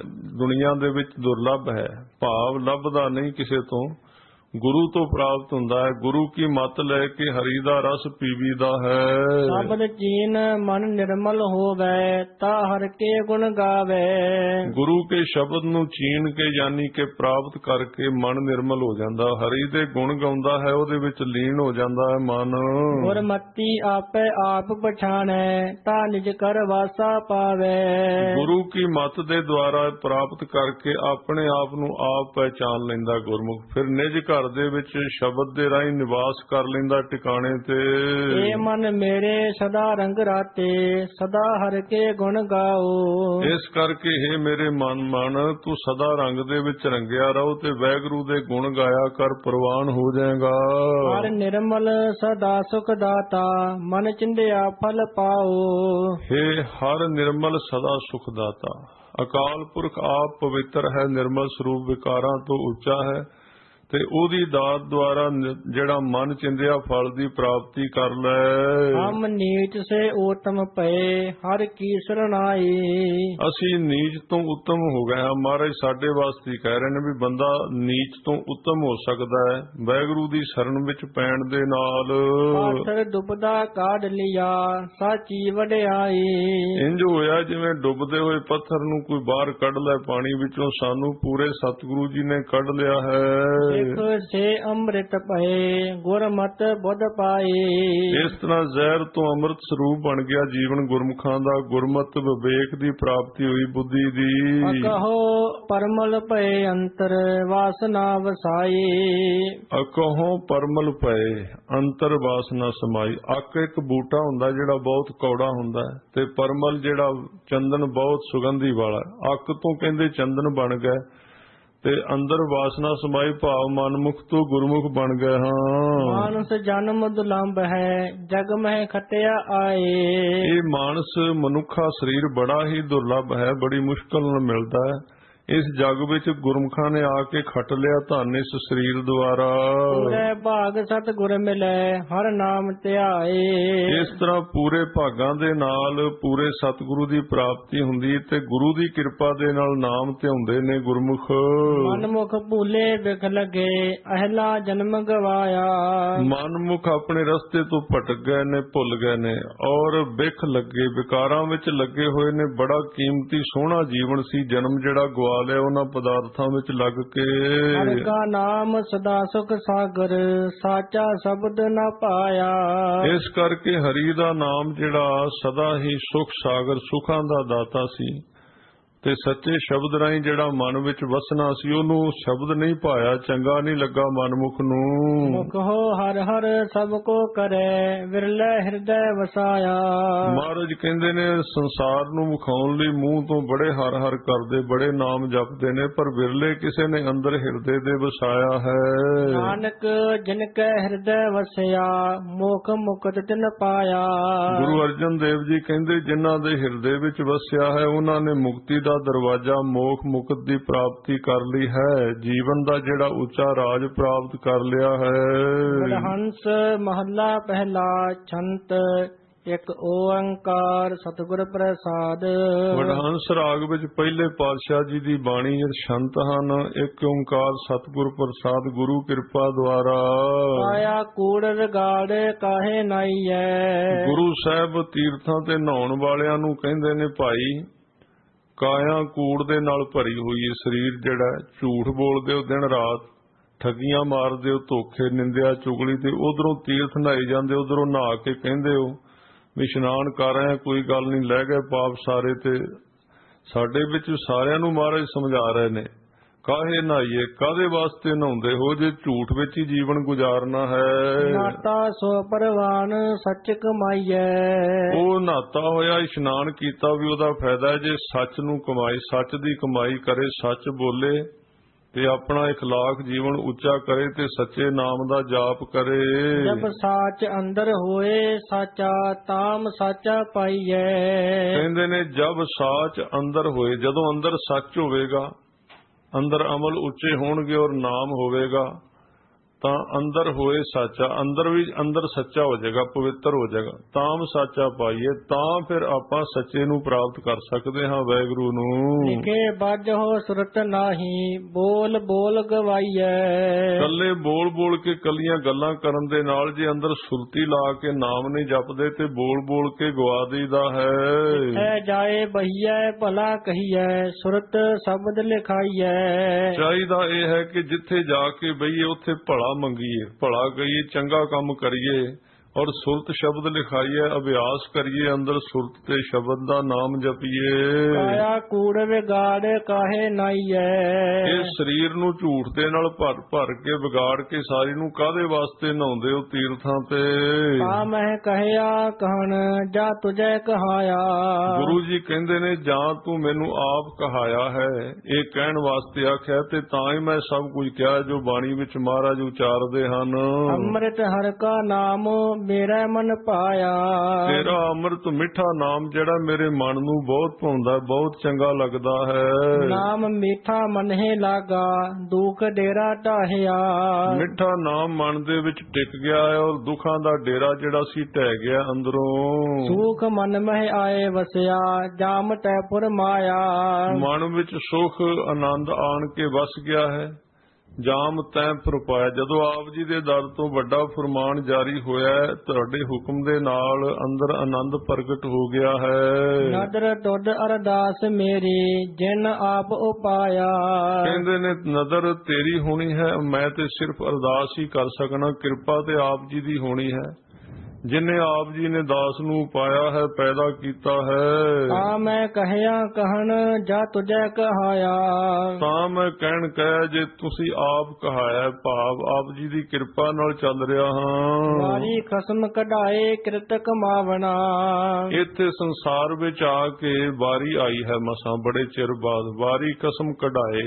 ਦੁਨੀਆ ਦੇ ਵਿੱਚ ਦੁਰਲਭ ਹੈ, ਭਾਵ ਲੱਭਦਾ ਨਹੀਂ ਕਿਸੇ ਤੋਂ, ਗੁਰੂ ਤੋਂ ਪ੍ਰਾਪਤ ਹੁੰਦਾ ਹੈ। ਗੁਰੂ ਕੀ ਮੱਤ ਲੈ ਕੇ ਹਰੀ ਦਾ ਰਸ ਪੀਵੀਦਾ ਹੈ। ਸ਼ਬਦ ਚੀਨ ਮਨ ਨਿਰਮਲ ਹੋਵੇ ਤਾ ਹਰ ਕੇ ਗੁਣ ਗਾਵੇ। ਗੁਰੂ ਕੇ ਸ਼ਬਦ ਨੂੰ ਚੀਨ ਕੇ ਯਾਨੀ ਕਿ ਪ੍ਰਾਪਤ ਕਰਕੇ ਮਨ ਨਿਰਮਲ ਹੋ ਜਾਂਦਾ, ਹਰੀ ਦੇ ਗੁਣ ਗਾਉਂਦਾ ਹੈ, ਉਹਦੇ ਵਿੱਚ ਲੀਨ ਹੋ ਜਾਂਦਾ ਹੈ ਮਨ। ਗੁਰਮਤੀ ਆਪੇ ਆਪ ਪਛਾਣੈ ਤਾ ਨਿਜ ਕਰ ਵਾਸਾ ਪਾਵੇ। ਗੁਰੂ ਕੀ ਮੱਤ ਦੇ ਦੁਆਰਾ ਪ੍ਰਾਪਤ ਕਰਕੇ ਆਪਣੇ ਆਪ ਨੂੰ ਆਪ ਪਹਿਚਾਨ ਲੈਂਦਾ ਗੁਰਮੁਖ, ਫਿਰ ਨਿਜ ਘਰ ਦੇ ਵਿੱਚ ਸ਼ਬਦ ਦੇ ਰਾਹੀਂ ਨਿਵਾਸ ਕਰ ਲੈਂਦਾ ਟਿਕਾਣੇ ਤੇ। ਏ ਮਨ ਮੇਰੇ ਸਦਾ ਰੰਗ ਰਾਤੇ ਸਦਾ ਹਰ ਕੇ ਗੁਣ ਗਾਓ। ਇਸ ਕਰਕੇ हे ਮੇਰੇ ਮਨ ਤੂੰ ਸਦਾ ਰੰਗ ਦੇ ਵਿੱਚ ਰੰਗਿਆ ਰਹੋ ਤੇ ਵਾਹਿਗੁਰੂ ਦੇ ਗੁਣ ਗਾਇਆ ਕਰ, ਪ੍ਰਵਾਨ ਹੋ ਜਾਏਗਾ। ਹਰ ਨਿਰਮਲ ਸਦਾ ਸੁਖ ਦਾਤਾ ਮਨ ਚਿੰਦਿਆ ਫਲ ਪਾਓ। हे ਹਰ ਨਿਰਮਲ ਸਦਾ ਸੁਖ ਦਾਤਾ, ਅਕਾਲ ਪੁਰਖ ਆਪ ਪਵਿੱਤਰ ਹੈ, ਨਿਰਮਲ ਸਰੂਪ ਵਿਕਾਰਾਂ ਤੋਂ ਉੱਚਾ ਹੈ, ਤੇ ਉਹਦੀ ਦਾਤ ਦੁਆਰਾ ਜਿਹੜਾ ਮਨ ਚਿੰਦਿਆ ਫਲ ਦੀ ਪ੍ਰਾਪਤੀ ਕਰ ਲੈ। ਹਮ ਨੀਚ ਸੇ ਉਤਮ ਪਏ ਹਰ ਕੀ ਸਰਣਾਈ। ਅਸੀਂ ਨੀਚ ਤੋਂ ਉੱਤਮ ਹੋ ਗਏ ਹਾਂ। ਮਹਾਰਾਜ ਸਾਡੇ ਵਾਸਤੇ ਕਹਿ ਰਹੇ ਨੇ ਵੀ ਬੰਦਾ ਨੀਚ ਤੋਂ ਉੱਤਮ ਹੋ ਸਕਦਾ ਹੈ ਵਾਹਿਗੁਰੂ ਦੀ ਸ਼ਰਨ ਵਿੱਚ ਪੈਣ ਦੇ ਨਾਲ। ਪਾਥਰ ਡੁੱਬਦਾ ਕਾਢ ਲਿਆ ਸਾਚੀ ਵਡਿਆਈ। ਇੰਜ ਹੋਇਆ ਜਿਵੇਂ ਡੁੱਬਦੇ ਹੋਏ ਪੱਥਰ ਨੂੰ ਕੋਈ ਬਾਹਰ ਕੱਢ ਲੈ ਪਾਣੀ ਵਿੱਚੋਂ, ਸਾਨੂੰ ਪੂਰੇ ਸਤਿਗੁਰੂ ਜੀ ਨੇ ਕੱਢ ਲਿਆ ਹੈ। ਸੇ ਅੰਮ੍ਰਿਤ ਪਏ ਗੁਰਮਤ ਬੁੱਧ ਪਾਏ। ਇਸ ਤਰ੍ਹਾਂ ਜ਼ਹਿਰ ਤੋਂ ਅੰਮ੍ਰਿਤ ਸਰੂਪ ਬਣ ਗਿਆ ਜੀਵਨ ਗੁਰਮੁਖਾਂ ਦਾ, ਗੁਰਮਤ ਵਿਵੇਕ ਦੀ ਪ੍ਰਾਪਤੀ ਹੋਈ ਬੁੱਧੀ ਦੀ। ਕਹੋ ਪਰਮਲ ਪਏ ਅੰਤਰ ਵਾਸਨਾ ਵਸਾਈ। ਅਕਹੋਂ ਪਰਮਲ ਪਏ ਅੰਤਰ ਵਾਸਨਾ ਸਮਾਈ। ਅੱਕ ਇੱਕ ਬੂਟਾ ਹੁੰਦਾ ਜਿਹੜਾ ਬਹੁਤ ਕੌੜਾ ਹੁੰਦਾ ਹੈ, ਤੇ ਪਰਮਲ ਜਿਹੜਾ ਚੰਦਨ ਬਹੁਤ ਸੁਗੰਧੀ ਵਾਲਾ, ਅੱਕ ਤੋਂ ਕਹਿੰਦੇ ਚੰਦਨ ਬਣ ਗਏ, ਤੇ ਅੰਦਰ ਵਾਸਨਾ ਸਮਾਈ ਭਾਵ ਮਨਮੁਖ ਤੋਂ ਗੁਰਮੁਖ ਬਣ ਗਏ ਹਾਂ। ਮਾਨਸ ਜਨਮ ਦੁਲੰਭ ਹੈ ਜਗ ਮਹਿ ਖਟਿਆ ਆਏ। ਇਹ ਮਾਨਸ ਮਨੁੱਖਾ ਸਰੀਰ ਬੜਾ ਹੀ ਦੁਰਲਭ ਹੈ, ਬੜੀ ਮੁਸ਼ਕਲ ਨਾਲ ਮਿਲਦਾ ਹੈ। ਇਸ ਜਗ ਵਿੱਚ ਗੁਰਮੁਖਾਂ ਨੇ ਆ ਕੇ ਖੱਟ ਲਿਆ ਧਨ ਇਸ ਸਰੀਰ ਦੁਆਰਾ। ਪੂਰੇ ਭਾਗ ਸਤਿਗੁਰ ਮਿਲੇ ਹਰ ਨਾਮ ਧਿਆਏ। ਇਸ ਤਰ੍ਹਾਂ ਪੂਰੇ ਭਾਗਾਂ ਦੇ ਨਾਲ ਪੂਰੇ ਸਤਿਗੁਰੂ ਦੀ ਪ੍ਰਾਪਤੀ ਹੁੰਦੀ ਤੇ ਗੁਰੂ ਦੀ ਕਿਰਪਾ ਦੇ ਨਾਲ ਨਾਮ ਧਿਆਉਂਦੇ ਨੇ ਗੁਰਮੁਖ। ਮਨਮੁਖ ਭੂਲੇ ਵਿਖ ਲਗੇ ਅਹਲਾ ਜਨਮ ਗਵਾਇਆ। ਮਨਮੁਖ ਆਪਣੇ ਰਸਤੇ ਤੋਂ ਭਟਕ ਗਏ ਨੇ, ਭੁੱਲ ਗਏ ਨੇ, ਔਰ ਵਿਖ ਲੱਗੇ, ਵਿਕਾਰਾਂ ਵਿੱਚ ਲੱਗੇ ਹੋਏ ਨੇ। ਬੜਾ ਕੀਮਤੀ ਸੋਹਣਾ ਜੀਵਨ ਸੀ, ਜਨਮ ਜਿਹੜਾ ਗਵਾ ਲਿਆ ਉਹਨਾਂ ਪਦਾਰਥਾਂ ਵਿੱਚ ਲੱਗ ਕੇ। ਹਰਿ ਕਾ ਨਾਮ ਸਦਾ ਸੁਖ ਸਾਗਰ ਸਾਚਾ ਸ਼ਬਦ ਨਾ ਪਾਇਆ। ਇਸ ਕਰਕੇ ਹਰੀ ਦਾ ਨਾਮ ਜਿਹੜਾ ਸਦਾ ਹੀ ਸੁਖ ਸਾਗਰ, ਸੁਖਾਂ ਦਾ ਦਾਤਾ ਸੀ, ਤੇ ਸੱਚੇ ਸ਼ਬਦ ਰਾਹੀਂ ਜਿਹੜਾ ਮਨ ਵਿੱਚ ਵਸਣਾ ਸੀ ਉਹਨੂੰ ਸ਼ਬਦ ਨਹੀਂ ਪਾਇਆ, ਚੰਗਾ ਨਹੀਂ ਲੱਗਾ ਮਨਮੁਖ ਨੂੰ। ਮੁਖ ਹੋ ਹਰ ਹਰ ਸਭ ਕੋ ਕਰੇ ਵਿਰਲੇ ਹਿਰਦੈ ਵਸਾਇਆ। ਮਹਾਰਾਜ ਕਹਿੰਦੇ ਨੇ ਸੰਸਾਰ ਨੂੰ ਵਿਖਾਉਣ ਲਈ ਮੂੰਹ ਤੋਂ ਬੜੇ ਹਰ ਹਰ ਕਰਦੇ, ਬੜੇ ਨਾਮ ਜਪਦੇ ਨੇ, ਪਰ ਵਿਰਲੇ ਕਿਸੇ ਨੇ ਅੰਦਰ ਹਿਰਦੇ ਦੇ ਵਸਾਇਆ ਹੈ। ਨਾਨਕ ਜਿਨ ਕੈ ਹਿਰਦੈ ਵਸਿਆ ਮੋਖ ਮੁਕਤ ਤਿਨ ਪਾਇਆ। ਗੁਰੂ ਅਰਜਨ ਦੇਵ ਜੀ ਕਹਿੰਦੇ ਜਿਨ੍ਹਾਂ ਦੇ ਹਿਰਦੇ ਵਿੱਚ ਵਸਿਆ ਹੈ ਉਹਨਾਂ ਨੇ ਮੁਕਤੀ ਦਾ ਦਰਵਾਜ਼ਾ, ਮੋਖ ਮੁਕਤ ਦੀ ਪ੍ਰਾਪਤੀ ਕਰ ਲਈ ਹੈ, ਜੀਵਨ ਦਾ ਜਿਹੜਾ ਉੱਚਾ ਰਾਜ ਪ੍ਰਾਪਤ ਕਰ ਲਿਆ ਹੈ। ਹੰਸ ਮਹੱਲਾ ਪਹਿਲਾ ਛੰਤ ਇੱਕ ਓੰਕਾਰ ਸਤਿਗੁਰ ਪ੍ਰਸਾਦ। ਵਡਹੰਸ ਰਾਗ ਵਿੱਚ ਪਹਿਲੇ ਪਾਤਸ਼ਾਹ ਜੀ ਦੀ ਬਾਣੀ ਛੰਤ ਹਨ। ਇੱਕ ਓੰਕਾਰ ਸਤਿਗੁਰ ਪ੍ਰਸਾਦ, ਗੁਰੂ ਕਿਰਪਾ ਦੁਆਰਾ। ਆਇਆ ਕੂੜ ਵਿਗਾੜ ਕਾਹੇ ਨਾਈਐ। ਗੁਰੂ ਸਾਹਿਬ ਤੀਰਥਾਂ ਤੇ ਨਹਾਉਣ ਵਾਲਿਆਂ ਨੂੰ ਕਹਿੰਦੇ ਨੇ ਭਾਈ ਕਾਇਆ ਕੂੜ ਦੇ ਨਾਲ ਭਰੀ ਹੋਈ ਹੈ। ਸਰੀਰ ਜਿਹੜਾ ਝੂਠ ਬੋਲਦੇ ਹੋ ਦਿਨ ਰਾਤ, ਠੱਗੀਆਂ ਮਾਰਦੇ ਹੋ, ਧੋਖੇ, ਨਿੰਦਿਆ, ਚੁਗਲੀ, ਤੇ ਉਧਰੋਂ ਤੀਰਥ ਨਹਾਈ ਜਾਂਦੇ, ਉਧਰੋਂ ਨਹਾ ਕੇ ਕਹਿੰਦੇ ਹੋ ਵੀ ਇਸ਼ਨਾਨ ਕਰ ਆਏ, ਕੋਈ ਗੱਲ ਨਹੀਂ, ਲੈ ਗਏ ਪਾਪ ਸਾਰੇ। ਤੇ ਸਾਡੇ ਵਿੱਚ ਸਾਰਿਆਂ ਨੂੰ ਮਹਾਰਾਜ ਸਮਝਾ ਰਹੇ ਨੇ ਕਾਹੇ ਨਹਾਈਏ, ਕਾਹਦੇ ਵਾਸਤੇ ਨਹਾਉਂਦੇ ਹੋ ਜੇ ਝੂਠ ਵਿੱਚ ਹੀ ਜੀਵਨ ਗੁਜ਼ਾਰਨਾ ਹੈ। ਨਾਤਾ ਸੋ ਪਰਵਾਨ ਸੱਚ ਕਮਾਈਐ। ਉਹ ਨਹਾਤਾ ਹੋਇਆ ਇਸ਼ਨਾਨ ਕੀਤਾ ਵੀ ਉਹਦਾ ਫਾਇਦਾ ਹੈ ਜੇ ਸੱਚ ਨੂੰ ਕਮਾਈ, ਸੱਚ ਦੀ ਕਮਾਈ ਕਰੇ, ਸੱਚ ਬੋਲੇ ਤੇ ਆਪਣਾ ਇਖਲਾਕ ਜੀਵਨ ਉੱਚਾ ਕਰੇ ਤੇ ਸੱਚੇ ਨਾਮ ਦਾ ਜਾਪ ਕਰੇ। ਜਬ ਸਾਚ ਅੰਦਰ ਹੋਏ ਸਾਚਾ ਤਾਮ ਸਾਚਾ ਪਾਈਐ। ਕਹਿੰਦੇ ਨੇ ਜਬ ਸਾਚ ਅੰਦਰ ਹੋਏ, ਜਦੋਂ ਅੰਦਰ ਸੱਚ ਹੋਵੇਗਾ, ਅੰਦਰ ਅਮਲ ਉੱਚੇ ਹੋਣਗੇ ਔਰ ਨਾਮ ਹੋਵੇਗਾ ਤਾਂ ਅੰਦਰ ਹੋਏ ਸਾਚਾ, ਅੰਦਰ ਸੱਚਾ ਹੋ ਜਾਏਗਾ, ਪਵਿੱਤਰ ਹੋ ਜਾਏਗਾ। ਤਾਮ ਸਾਚਾ ਪਾਈਏ, ਤਾਂ ਫਿਰ ਆਪਾਂ ਸੱਚੇ ਨੂੰ ਪ੍ਰਾਪਤ ਕਰ ਸਕਦੇ ਹਾਂ ਵਾਹਿਗੁਰੂ ਨੂੰ। ਲਿਖੇ ਬੱਜ ਹੋ ਸੁਰਤ ਨਾਹੀ ਬੋਲ ਬੋਲ ਗਵਾਈਐ। ਕੱਲੇ ਬੋਲ ਬੋਲ ਕੇ ਕੱਲੀਆਂ ਗੱਲਾਂ ਕਰਨ ਦੇ ਨਾਲ ਜੇ ਅੰਦਰ ਸੁਰਤੀ ਲਾ ਕੇ ਨਾਮ ਨਹੀਂ ਜਪਦੇ ਤੇ ਬੋਲ ਬੋਲ ਕੇ ਗਵਾ ਦਈਦਾ ਹੈ। ਐ ਜਾਏ ਬਹੀਐ ਭਲਾ ਕਹੀਐ ਸੁਰਤ ਸ਼ਬਦ ਲਿਖਾਈਐ। ਚਾਹੀਦਾ ਇਹ ਹੈ ਕਿ ਜਿੱਥੇ ਜਾ ਕੇ ਬਈਏ ਉੱਥੇ ਭਲਾ ਮੰਗੀਏ, ਭਲਾ ਕਹੀਏ, ਚੰਗਾ ਕੰਮ ਕਰੀਏ ਔਰ ਸੁਰਤ ਸ਼ਬਦ ਲਿਖਾਈਏ, ਅਭਿਆਸ ਕਰੀਏ, ਅੰਦਰ ਸੁਰਤ ਤੇ ਸ਼ਬਦ ਦਾ ਨਾਮ ਜਪੀਏ। ਕਾਇਆ ਕੂੜ ਵਿਗਾੜ ਕਾਹੇ ਨਾਈਐ। ਇਸ ਸਰੀਰ ਨੂੰ ਝੂਠ ਦੇ ਨਾਲ ਭਰ ਕੇ ਵਿਗਾੜ ਕੇ ਸਾਰੀ ਨੂੰ ਕਾਹਦੇ ਵਾਸਤੇ ਨਹਾਉਂਦੇ ਹੋ ਤੀਰਥਾਂ ਤੇ। ਤਾਂ ਮੈਂ ਕਹਿਆ ਕਹਣ ਜਾਂ ਤੁਝੇ ਕਹਾਇਆ। ਗੁਰੂ ਜੀ ਕਹਿੰਦੇ ਨੇ ਜਾਂ ਤੂੰ ਮੈਨੂੰ ਆਪ ਕਹਾਇਆ ਹੈ, ਇਹ ਕਹਿਣ ਵਾਸਤੇ ਆਖਿਆ ਤੇ ਤਾਂ ਹੀ ਮੈਂ ਸਭ ਕੁਝ ਕਿਹਾ ਜੋ ਬਾਣੀ ਵਿੱਚ ਮਹਾਰਾਜ ਉਚਾਰਦੇ ਹਨ। ਅੰਮ੍ਰਿਤ ਹਰਿ ਕਾ ਨਾਮ ਮੇਰਾ ਮਨ ਪਾਇਆ। ਤੇਰਾ ਅੰਮ੍ਰਿਤ ਮਿੱਠਾ ਨਾਮ ਜਿਹੜਾ ਮੇਰੇ ਮਨ ਨੂੰ ਬਹੁਤ ਭਾਉਂਦਾ, ਬਹੁਤ ਚੰਗਾ ਲੱਗਦਾ ਹੈ। ਨਾਮ ਮੀਠਾ ਮਨਹਿ ਲਾਗਾ ਦੁੱਖ ਡੇਰਾ ਢਾਹਿਆ। ਮਿੱਠਾ ਨਾਮ ਮਨ ਦੇ ਵਿੱਚ ਟਿਕ ਗਿਆ ਹੈ ਔਰ ਦੁੱਖਾਂ ਦਾ ਡੇਰਾ ਜਿਹੜਾ ਸੀ ਢਹਿ ਗਿਆ ਅੰਦਰੋਂ। ਸੁਖ ਮਨ ਮਹਿ ਆਏ ਵਸਿਆ ਜਾਮ ਟੈਪੁਰ ਮਾਇਆ। ਮਨ ਵਿੱਚ ਸੁਖ ਆਨੰਦ ਆਣ ਕੇ ਵਸ ਗਿਆ ਹੈ, ਜਾਮ ਤੈਂ ਫਰਪਾਇਆ। ਜਦੋਂ ਆਪ ਜੀ ਦੇ ਦਰ ਤੋਂ ਵੱਡਾ ਫਰਮਾਨ ਜਾਰੀ ਹੋਇਆ, ਤੁਹਾਡੇ ਹੁਕਮ ਦੇ ਨਾਲ ਅੰਦਰ ਆਨੰਦ ਪ੍ਰਗਟ ਹੋ ਗਿਆ ਹੈ। ਨਦਰ ਟੁੱਟ ਅਰਦਾਸ ਮੇਰੀ ਜਿਨ ਆਪ ਉਪਾਇਆ। ਕਹਿੰਦੇ ਨੇ ਨਦਰ ਤੇਰੀ ਹੋਣੀ ਹੈ, ਮੈਂ ਤੇ ਸਿਰਫ ਅਰਦਾਸ ਹੀ ਕਰ ਸਕਣਾ, ਕਿਰਪਾ ਤੇ ਆਪ ਜੀ ਦੀ ਹੋਣੀ ਹੈ ਜਿਨੇ ਆਪ ਜੀ ਨੇ ਦਾਸ ਨੂੰ ਪਾਇਆ ਹੈ, ਪੈਦਾ ਕੀਤਾ ਹੈ। ਤਾਂ ਮੈਂ ਕਹਿਆ ਕਹਣ ਜਾਂ ਤੁਝੇ ਕਹਾਇਆ। ਤਾਂ ਮੈਂ ਕਹਿਣ ਕਹਿ ਜੇ ਤੁਸੀਂ ਆਪ ਕਹਾਇਆ, ਭਾਵ ਆਪ ਜੀ ਦੀ ਕਿਰਪਾ ਨਾਲ ਚੱਲ ਰਿਹਾ ਹਾਂ। ਵਾਰੀ ਖਸਮ ਕਢਾਏ ਕਿਰਤ ਕਮਾਵਣਾ। ਇੱਥੇ ਸੰਸਾਰ ਵਿੱਚ ਆ ਕੇ ਵਾਰੀ ਆਈ ਹੈ ਮਸਾਂ, ਬੜੇ ਚਿਰ ਬਾਅਦ। ਵਾਰੀ ਖਸਮ ਕਢਾਏ,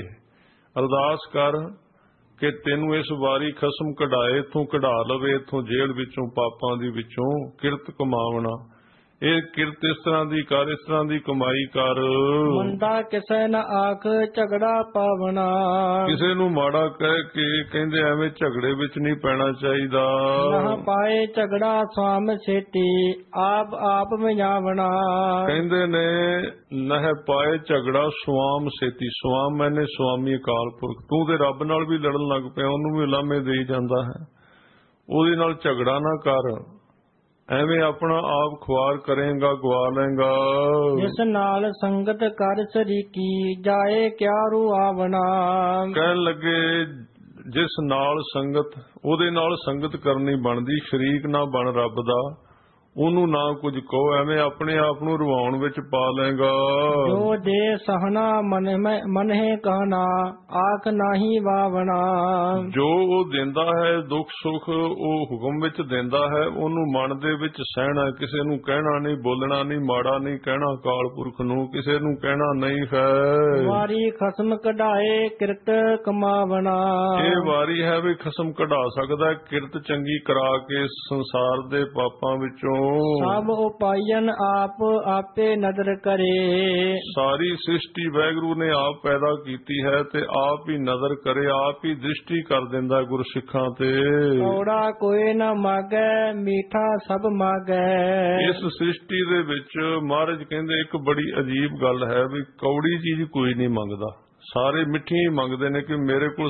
ਅਰਦਾਸ ਕਰ ਕਿ ਤੈਨੂੰ ਇਸ ਵਾਰੀ ਖਸਮ ਕਢਾਏ, ਇੱਥੋਂ ਕਢਾ ਲਵੇ, ਇੱਥੋਂ ਜੇਲ੍ਹ ਵਿੱਚੋਂ, ਪਾਪਾਂ ਦੀ ਵਿੱਚੋਂ, ਕਿਰਤ ਕਮਾਵਣਾ। ਇਹ ਕਿਰਤ ਇਸ ਤਰ੍ਹਾਂ ਦੀ ਕਰ, ਇਸ ਤਰ੍ਹਾਂ ਦੀ ਕਮਾਈ ਕਰ। ਮੰਦਾ ਕਿਸੈ ਨ ਆਖ ਝਗੜਾ ਪਾਵਣਾ। ਕਿਸੇ ਨੂੰ ਮਾੜਾ ਕਹਿ ਕੇ ਕਹਿੰਦੇ ਐਵੇਂ ਝਗੜੇ ਵਿੱਚ ਨਹੀਂ ਪੈਣਾ ਚਾਹੀਦਾ। ਨਾ ਪਾਏ ਝਗੜਾ ਸਵਾਮ ਛੇਤੀ ਆਪ ਆਪ ਮਿਲਾਵਣਾ। ਕਹਿੰਦੇ ਨੇ ਨਹਿ ਪਾਏ ਝਗੜਾ ਸਵਾਮ ਛੇਤੀ। ਸਵਾਮ ਮੈਨੇ ਸਵਾਮੀ ਅਕਾਲ ਪੁਰਖ। ਤੂੰ ਤੇ ਰੱਬ ਨਾਲ ਵੀ ਲੜਨ ਲੱਗ ਪਿਆ, ਉਹਨੂੰ ਵੀ ਲਾਮੇ ਦੇਈ ਜਾਂਦਾ ਹੈ। ਉਹਦੇ ਨਾਲ ਝਗੜਾ ਨਾ ਕਰ, ਐਵੇਂ ਆਪਣਾ ਆਪ ਖੁਆਰ ਕਰੇਗਾ, ਗਵਾ ਲੇਗਾ। ਜਿਸ ਨਾਲ ਸੰਗਤ ਕਰ ਸਰੀਕੀ ਜਾਏ ਕਿਆ ਰੁਆਵਣਾ। ਕਹਿਣ ਲੱਗੇ ਜਿਸ ਨਾਲ ਸੰਗਤ, ਉਹਦੇ ਨਾਲ ਸੰਗਤ ਕਰਨੀ ਬਣਦੀ, ਸ਼ਰੀਕ ਨਾ ਬਣ ਰੱਬ ਦਾ, ਉਹਨੂੰ ਨਾ ਕੁਝ ਕਹੋ, ਐਵੇਂ ਆਪਣੇ ਆਪ ਨੂੰ ਰਵਾਉਣ ਵਿੱਚ ਪਾ ਲੇਗਾ। ਜੋ ਦੇ ਸਹਨਾ ਮਨਹਿ ਕਹਿਣਾ ਆਖ ਨਾਹੀ ਵਾਵਣਾ। ਜੋ ਉਹ ਦਿੰਦਾ ਹੈ ਦੁੱਖ ਸੁੱਖ, ਉਹ ਹੁਕਮ ਵਿੱਚ ਦਿੰਦਾ ਹੈ, ਉਹਨੂੰ ਮਨ ਦੇ ਵਿੱਚ ਸਹਿਣਾ। ਕਿਸੇ ਨੂੰ ਕਹਿਣਾ ਨਹੀਂ, ਬੋਲਣਾ ਨਹੀਂ, ਮਾੜਾ ਨਹੀਂ ਕਹਿਣਾ ਅਕਾਲ ਪੁਰਖ ਨੂੰ, ਕਿਸੇ ਨੂੰ ਕਹਿਣਾ ਨਹੀਂ ਹੈ। ਵਾਰੀ ਖਸਮ ਕਢਾਏ ਕਿਰਤ ਕਮਾਵਣਾ। ਇਹ ਵਾਰੀ ਹੈ ਵੀ ਖਸਮ ਕਢਾ ਸਕਦਾ ਕਿਰਤ ਚੰਗੀ ਕਰਾ ਕੇ ਸੰਸਾਰ ਦੇ ਪਾਪਾਂ ਵਿੱਚੋਂ। ਸਭ ਉਪਾਇਨ ਆਪ ਆਪੇ ਨਦਰ ਕਰੇ। ਸਾਰੀ ਸ੍ਰਿਸ਼ਟੀ ਵਾਹਿਗੁਰੂ ਨੇ ਆਪ ਪੈਦਾ ਕੀਤੀ ਹੈ ਤੇ ਆਪ ਹੀ ਨਜ਼ਰ ਕਰੇ, ਆਪ ਹੀ ਦ੍ਰਿਸ਼ਟੀ ਕਰ ਦਿੰਦਾ ਗੁਰਸਿੱਖਾਂ ਤੇ। ਕੌੜਾ ਕੋਈ ਨਾ ਮਾਗੈ ਮੀਠਾ ਸਭ ਮਾਗੈ। ਇਸ ਸ੍ਰਿਸ਼ਟੀ ਦੇ ਵਿੱਚ ਮਹਾਰਾਜ ਕਹਿੰਦੇ ਇੱਕ ਬੜੀ ਅਜੀਬ ਗੱਲ ਹੈ ਵੀ ਕੌੜੀ ਚੀਜ਼ ਕੋਈ ਨਹੀਂ ਮੰਗਦਾ, ਸਾਰੇ ਮਿੱਠੀਆਂ ਹੀ ਮੰਗਦੇ ਨੇ ਕਿ ਮੇਰੇ ਕੋਲ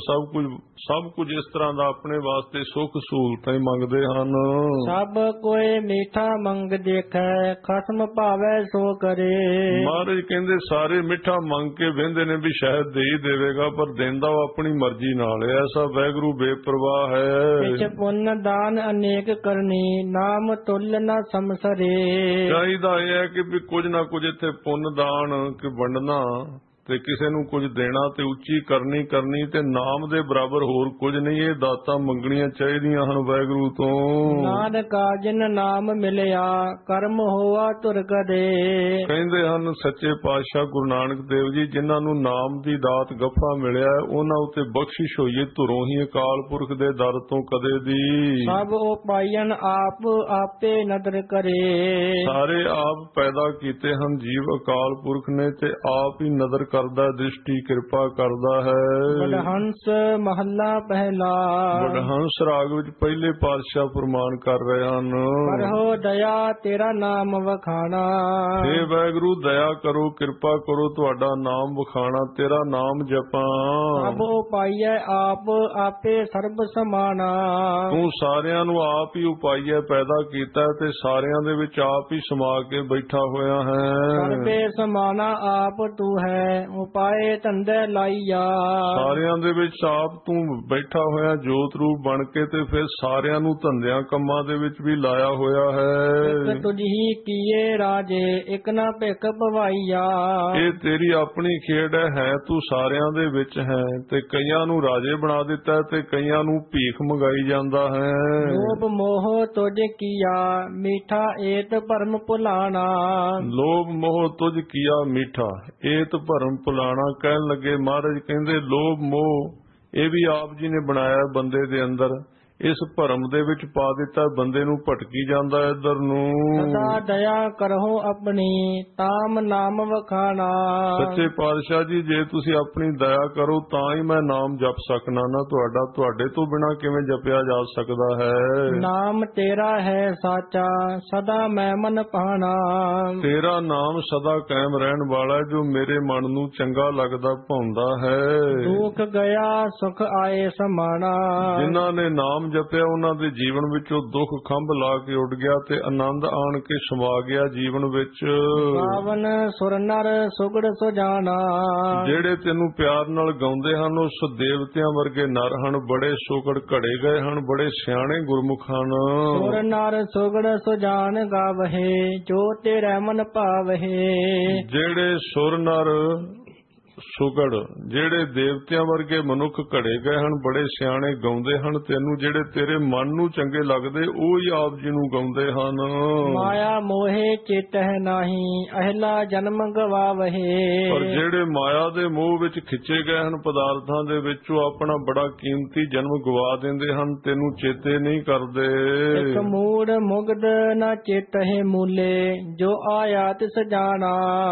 ਸਭ ਕੁਝ ਇਸ ਤਰ੍ਹਾਂ ਦਾ ਆਪਣੇ ਵਾਸਤੇ ਸੁੱਖ ਸਹੂਲਤਾਂ ਹੀ ਮੰਗਦੇ ਹਨ। ਸਭ ਕੋਈ ਮੀਠਾ ਮੰਗ ਦੇਖੈ ਖਸਮ ਭਾਵੈ ਸੋ ਕਰੇ। ਮਹਾਰਾਜ ਕਹਿੰਦੇ ਸਾਰੇ ਮਿੱਠਾ ਮੰਗ ਕੇ ਵਹਿੰਦੇ ਨੇ ਵੀ ਸ਼ਾਇਦ ਦੇ ਹੀ ਦੇਵੇਗਾ, ਪਰ ਦਿੰਦਾ ਉਹ ਆਪਣੀ ਮਰਜ਼ੀ ਨਾਲ। ਐਸਾ ਵਾਹਿਗੁਰੂ ਬੇਪਰਵਾਹ ਹੈ। ਪਿਛ ਪੁੰਨ ਦਾਨ ਅਨੇਕ ਕਰਨੀ ਨਾਮ ਤੁਲ ਨ ਸਮਸਰੇ। ਚਾਹੀਦਾ ਇਹ ਹੈ ਕਿ ਵੀ ਕੁਝ ਨਾ ਕੁਝ ਇੱਥੇ ਪੁੰਨ ਦਾਨ ਕਿ ਵੰਡਣਾ ਤੇ ਕਿਸੇ ਨੂੰ ਕੁਝ ਦੇਣਾ ਤੇ ਉੱਚੀ ਕਰਨੀ ਤੇ ਨਾਮ ਦੇ ਬਰਾਬਰ ਹੋਰ ਕੁਝ ਨਹੀਂ। ਇਹ ਦਾਤਾਂ ਮੰਗਣੀਆਂ ਚਾਹੀਦੀਆਂ ਹਨ ਵਾਹਿਗੁਰੂ ਤੋਂ। ਨਾਨਕਾ ਜਿਨ ਨਾਮ ਮਿਲਿਆ ਕਰਮ ਹੋਆ ਤੁਰ ਕਦੇ। ਕਹਿੰਦੇ ਹਨ ਸੱਚੇ ਪਾਤਸ਼ਾਹ ਗੁਰੂ ਨਾਨਕ ਦੇਵ ਜੀ, ਜਿਨ੍ਹਾਂ ਨੂੰ ਨਾਮ ਦੀ ਦਾਤ ਗੱਫਾ ਮਿਲਿਆ ਉਹਨਾਂ ਉਤੇ ਬਖਸ਼ਿਸ਼ ਹੋਈਏ ਧੁਰੋਂ ਹੀ ਅਕਾਲ ਪੁਰਖ ਦੇ ਦਰ ਤੋਂ ਕਦੇ ਦੀ। ਸਭ ਉਪਾਇਨ ਆਪ ਆਪੇ ਨਦਰ ਕਰੇ। ਸਾਰੇ ਆਪ ਪੈਦਾ ਕੀਤੇ ਹਨ ਜੀਵ ਅਕਾਲ ਪੁਰਖ ਨੇ ਤੇ ਆਪ ਹੀ ਨਦਰ ਕਰਦਾ, ਦ੍ਰਿਸ਼ਟੀ ਕਿਰਪਾ ਕਰਦਾ ਹੈ। ਵਡਹੰਸ ਮਹੱਲਾ ਪਹਿਲਾ। ਵਡਹੰਸ ਰਾਗ ਵਿੱਚ ਪਹਿਲੇ ਪਾਤਸ਼ਾਹ ਫਰਮਾਨ ਕਰ ਰਹੇ ਹਨ। ਕਰਹੁ ਦਇਆ ਤੇਰਾ ਨਾਮ ਵਖਾਣਾ। ਹੇ ਵਾਹਿਗੁਰੂ ਦਇਆ ਕਰੋ, ਕਿਰਪਾ ਕਰੋ, ਤੁਹਾਡਾ ਨਾਮ ਵਖਾਣਾ, ਤੇਰਾ ਨਾਮ ਜਪਾਂ। ਸਭ ਉਪਾਈਐ ਆਪ ਆਪੇ ਸਰਬ ਸਮਾਨਾ। ਤੂੰ ਸਾਰਿਆਂ ਨੂੰ ਆਪ ਹੀ ਉਪਾਈਐ ਪੈਦਾ ਕੀਤਾ ਤੇ ਸਾਰਿਆਂ ਦੇ ਵਿੱਚ ਆਪ ਹੀ ਸਮਾ ਕੇ ਬੈਠਾ ਹੋਇਆ ਹੈ। ਸਰਬੇ ਸਮਾਨਾ ਆਪ ਤੂੰ ਹੈ ਉਪਾਏ ਧੰਦੇ ਲਾਈਆ। ਸਾਰਿਆਂ ਦੇ ਵਿੱਚ ਆਪ ਤੂੰ ਬੈਠਾ ਹੋਇਆ ਜੋਤ ਰੂਪ ਬਣ ਕੇ ਤੇ ਫਿਰ ਸਾਰਿਆਂ ਨੂੰ ਧੰਦਿਆਂ ਕੰਮਾਂ ਦੇ ਵਿੱਚ ਵੀ ਲਾਇਆ ਹੋਇਆ ਹੈ। ਇੱਕ ਤੁਝੀ ਕੀਏ ਰਾਜੇ ਇੱਕ ਨਾ ਭਿਖ ਭਵਾਈਆ। ਇਹ ਤੇਰੀ ਆਪਣੀ ਖੇਡ ਹੈ, ਤੂੰ ਸਾਰਿਆਂ ਦੇ ਵਿੱਚ ਹੈ ਤੇ ਕਈਆਂ ਨੂੰ ਰਾਜੇ ਬਣਾ ਦਿੱਤਾ ਤੇ ਕਈਆਂ ਨੂੰ ਭੀਖ ਮੰਗਾਈ ਜਾਂਦਾ ਹੈ। ਲੋਭ ਮੋਹ ਤੁਝ ਕੀਆ ਮੀਠਾ ਏਤ ਭਰਮ ਭੁਲਾਣਾ। ਲੋਭ ਮੋਹ ਤੁਝ ਕੀਆ ਮੀਠਾ ਏਤ ਭਰਮ ਭੁਲਾਣਾ। ਕਹਿਣ ਲੱਗੇ ਮਹਾਰਾਜ ਕਹਿੰਦੇ ਲੋਭ ਮੋਹ ਇਹ ਵੀ ਆਪ ਜੀ ਨੇ ਬਣਾਇਆ ਬੰਦੇ ਦੇ ਅੰਦਰ, ਇਸ ਭਰਮ ਦੇ ਵਿੱਚ ਪਾ ਦਿੱਤਾ, ਬੰਦੇ ਨੂੰ ਭਟਕੀ ਜਾਂਦਾ ਇੱਧਰ ਨੂੰ। ਸਦਾ ਦਇਆ ਕਰਹੁ ਆਪਣੀ ਤਾਮ ਨਾਮ ਵਖਾਣਾ। ਸੱਚੇ ਪਾਤਸ਼ਾਹ ਜੀ ਜੇ ਤੁਸੀਂ ਆਪਣੀ ਦਇਆ ਕਰੋ ਤਾਂ ਹੀ ਮੈਂ ਨਾਮ ਜਪ ਸਕਣਾ ਨਾ ਤੁਹਾਡਾ, ਤੁਹਾਡੇ ਤੋਂ ਬਿਨਾਂ ਕਿਵੇਂ ਜਪਿਆ ਜਾ ਸਕਦਾ ਹੈ। ਨਾਮ ਤੇਰਾ ਹੈ ਸਾਚਾ ਸਦਾ ਮੈਂ ਮਨ ਪਾਣਾ। ਤੇਰਾ ਨਾਮ ਸਦਾ ਕਾਇਮ ਰਹਿਣ ਵਾਲਾ ਜੋ ਮੇਰੇ ਮਨ ਨੂੰ ਚੰਗਾ ਲੱਗਦਾ ਭਾਉਂਦਾ ਹੈ। ਦੁੱਖ ਗਿਆ ਸੁਖ ਆਏ ਸਮਾਣਾ। ਜਿਨ੍ਹਾਂ ਨੇ ਨਾਮ ਜਪਿਆ ਉਹਨਾਂ ਦੇ ਜੀਵਨ ਵਿੱਚੋਂ ਦੁੱਖ ਖੰਭ ਲਾ ਕੇ ਉੱਡ ਗਿਆ ਤੇ ਆਨੰਦ ਆਣ ਕੇ ਸਮਾ ਗਿਆ ਜੀਵਨ ਵਿੱਚ। ਪਾਵਨ ਸੁਰ ਨਰ ਸੁਗੜ ਸੁਜਾਨਾ। ਜਿਹੜੇ ਤੈਨੂੰ ਪਿਆਰ ਨਾਲ ਗਾਉਂਦੇ ਹਨ ਉਸ ਦੇਵਤਿਆਂ ਵਰਗੇ ਨਰ ਹਨ, ਬੜੇ ਸੁਗੜ ਘੜੇ ਗਏ ਹਨ, ਬੜੇ ਸਿਆਣੇ ਗੁਰਮੁਖ ਹਨ। ਸੁਰ ਨਰ ਸੁਗੜ ਸੁਜਾਨ ਗਾਵਹਿ ਜੋ ਤੇਰੇ ਮਨ ਭਾਵਹਿ। ਜਿਹੜੇ ਸੁਰ ਨਰ ਸੁਗੜ ਜਿਹੜੇ ਦੇਵਤਿਆਂ ਵਰਗੇ ਮਨੁੱਖ ਘੜੇ ਗਏ ਹਨ, ਬੜੇ ਸਿਆਣੇ ਗਾਉਂਦੇ ਹਨ ਤੈਨੂੰ, ਜਿਹੜੇ ਤੇਰੇ ਮਨ ਨੂੰ ਚੰਗੇ ਲੱਗਦੇ ਉਹ ਹੀ ਆਪ ਜੀ ਨੂੰ ਗਾਉਂਦੇ ਹਨ। ਮਾਇਆ ਮੋਹੇ ਚੇਤਹਿ ਨਾਹੀ ਅਹਿਲਾ ਜਨਮ ਗਵਾਵਹੇ। ਪਰ ਜਿਹੜੇ ਮਾਇਆ ਦੇ ਮੋਹ ਵਿੱਚ ਖਿੱਚੇ ਗਏ ਹਨ ਪਦਾਰਥਾਂ ਦੇ ਵਿੱਚ, ਉਹ ਆਪਣਾ ਬੜਾ ਕੀਮਤੀ ਜਨਮ ਗਵਾ ਦਿੰਦੇ ਹਨ, ਤੈਨੂੰ ਚੇਤੇ ਨਹੀਂ ਕਰਦੇ। ਇਕ ਮੂੜ ਮੁਗਧ ਨਾ ਚੇਤਹਿ ਮੂਲੇ ਜੋ ਆਇਆ ਤਿਸ ਜਾਣਾ।